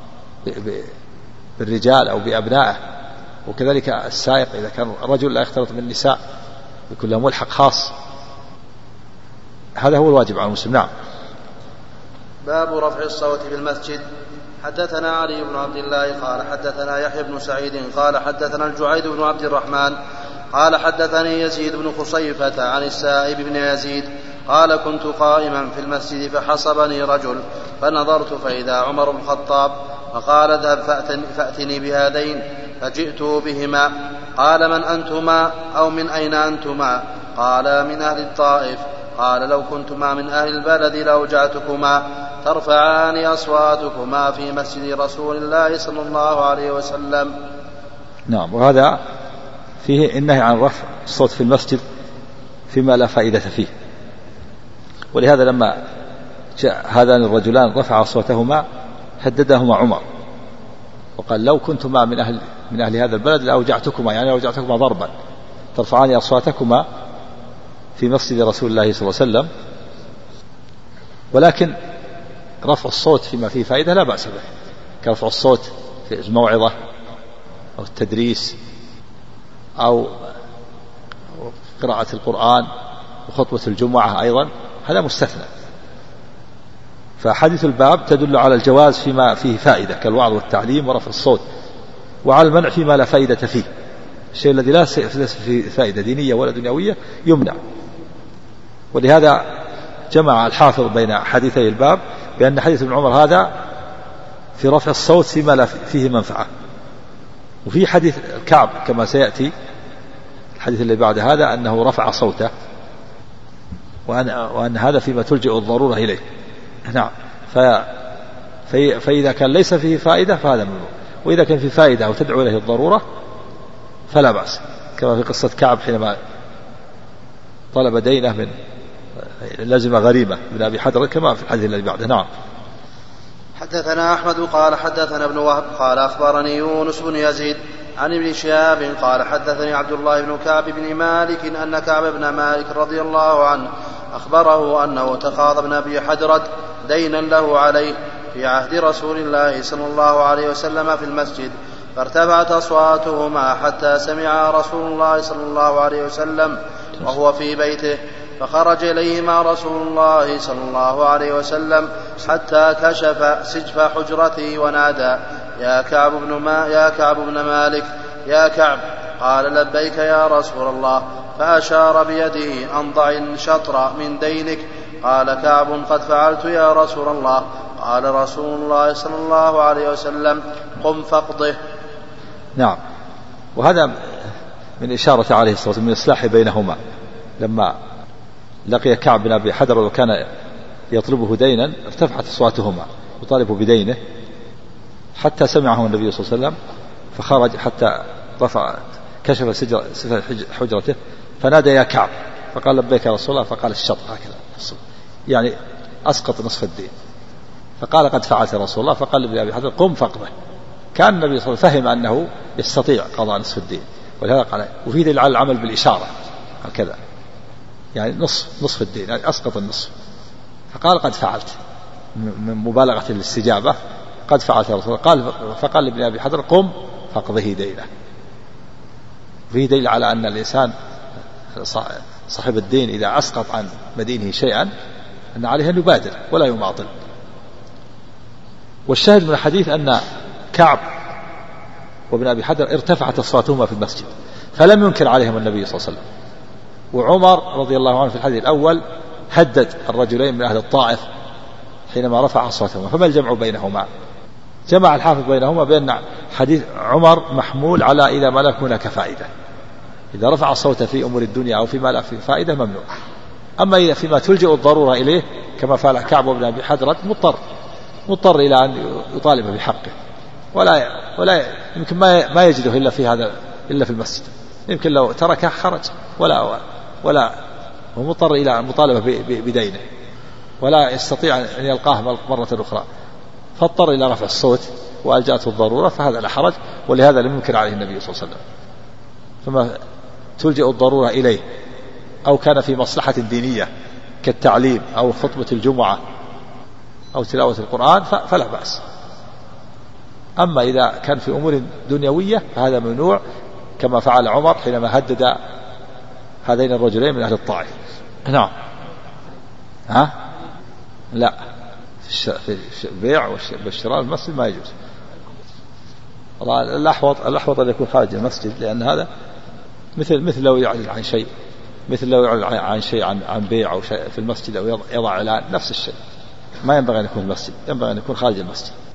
بالرجال أو بأبنائه. وكذلك السائق إذا كان رجل لا يختلط بالنساء، يكون له ملحق خاص. هذا هو الواجب على المسلم. نعم. باب رفع الصوت في المسجد. حدثنا علي بن عبد الله قال حدثنا يحيى بن سعيد قال حدثنا الجعيد بن عبد الرحمن قال حدثني يزيد بن خصيفة عن السائب بن يزيد قال كنت قائما في المسجد فحصبني رجل فنظرت فإذا عمر بن الخطاب فقال اذهب فأتني, فأتني بهذين، فجئته بهما. قال من أنتما أو من أين أنتما؟ قال من أهل الطائف. قال لو كنتما من أهل البلد لأوجعتكما ترفعان أصواتكما في مسجد رسول الله صلى الله عليه وسلم. نعم. وهذا فيه النهي عن رفع الصوت في المسجد فيما لا فائدة فيه. ولهذا لما جاء هذان الرجلان رفع أصواتهما هددهما عمر وقال لو كنتما من أهل, من أهل هذا البلد لأوجعتكما، يعني لأوجعتكما ضربا ترفعان أصواتكما في مسجد رسول الله صلى الله عليه وسلم. ولكن رفع الصوت فيما فيه فائدة لا بأس به، كرفع الصوت في الموعظة أو التدريس أو قراءة القرآن وخطبة الجمعة أيضا، هذا مستثنى. فحديث الباب تدل على الجواز فيما فيه فائدة كالوعظ والتعليم ورفع الصوت، وعلى المنع فيما لا فائدة فيه. الشيء الذي لا فيه فائدة دينية ولا دنيوية يمنع. ولهذا جمع الحافظ بين حديثي الباب بأن حديث ابن عمر هذا في رفع الصوت فيما لا فيه منفعة، وفي حديث الكعب كما سيأتي الحديث اللي بعد هذا أنه رفع صوته، وأن, وأن هذا فيما تلجئ الضرورة إليه. نعم. في فإذا كان ليس فيه فائدة فهذا ممنوع، وإذا كان فيه فائدة أو تدعو إليه الضرورة فلا بأس، كما في قصة كعب حينما طلب دينه من لازم غريمة من أبي حدر كما في الحديث الذي بعده. نعم. حدثنا أحمد قال حدثنا ابن وهب قال أخبرني يونس بن يزيد عن ابن شهاب قال حدثني عبد الله بن كعب بن مالك أن كعب بن مالك رضي الله عنه أخبره أنه تقاضى ابن أبي حدرد دينا له عليه في عهد رسول الله صلى الله عليه وسلم في المسجد، فارتفعت أصواتهما حتى سمع رسول الله صلى الله عليه وسلم وهو في بيته، فخرج إليهما رسول الله صلى الله عليه وسلم حتى كشف سجف حجرته ونادى يا كعب بن ما يا كعب بن مالك يا كعب. قال لبيك يا رسول الله، فأشار بيده أن ضع الشطر من دينك. قال كعب قد فعلت يا رسول الله. قال رسول الله صلى الله عليه وسلم قم فاقضه. نعم. وهذا من إشارة عليه الصلاة والسلام من إصلاح بينهما، لما لقي كعب بن أبي حدر وكان يطلبه دينا ارتفعت أصواتهما يطالب بدينه حتى سمعه النبي صلى الله عليه وسلم، فخرج حتى رفع كشف سجر حجرته فنادى يا كعب، فقال لبيك يا رسول الله، فقال الشطر هكذا يعني أسقط نصف الدين. فقال قد فعلت يا رسول الله. فقال لابن أبي حدر قم فاقضه. كان النبي صلى الله عليه وسلم فهم أنه يستطيع قضاء نصف الدين، ولهذا قال وفي دليل على العمل بالإشارة هكذا، يعني نصف نصف الدين يعني أسقط النصف. فقال قد فعلت من مبالغة الاستجابة، قد فعلت يا رسول الله. قال فقال لابن أبي حدر قم فاقضه دينه. فيه دليل على أن الإنسان صاحب الدين إذا أسقط عن مدينه شيئا أن عليه أن يبادر ولا يماطل. والشاهد من الحديث أن كعب وابن أبي حدر ارتفعت أصواتهما في المسجد فلم ينكر عليهم النبي صلى الله عليه وسلم. وعمر رضي الله عنه في الحديث الأول هدد الرجلين من أهل الطائف حينما رفع أصواتهما. فما الجمع بينهما؟ جمع الحافظ بينهما بأن حديث عمر محمول على إذا ما لك هناك فائدة، إذا رفع صوته في أمور الدنيا أو فيما لا فيه فائدة ممنوع. أما إذا فيما تلجئ الضرورة إليه كما فعل كعب وابن أبي حدرة مضطر مضطر إلى أن يطالب بحقه، ولا ولا يمكن ما ما يجده إلا في هذا إلا في المسجد، يمكن لو تركه خرج ولا ولا هو مضطر إلى مطالبة بدينه ولا يستطيع أن يلقاه مرة أخرى، فاضطر إلى رفع الصوت وألجأته الضرورة، فهذا لا حرج. ولهذا لم ينكر عليه النبي صلى الله عليه وسلم. فما تلجئ الضرورة إليه أو كان في مصلحة دينية كالتعليم أو خطبة الجمعة أو تلاوة القرآن فلا بأس. أما إذا كان في أمور دنيوية فهذا ممنوع، كما فعل عمر حينما هدد هذين الرجلين من أهل الطائف. نعم. ها؟ لا، في البيع والشراء المسجد ما يجوز. الأحوط الأحوط أن يكون خارج المسجد، لأن هذا مثل مثل لو يعلن عن شيء مثل لو يعلن عن شيء عن عن بيع أو شيء في المسجد أو يضع إعلان، نفس الشيء. ما ينبغي أن يكون في المسجد، ينبغي أن يكون خارج المسجد.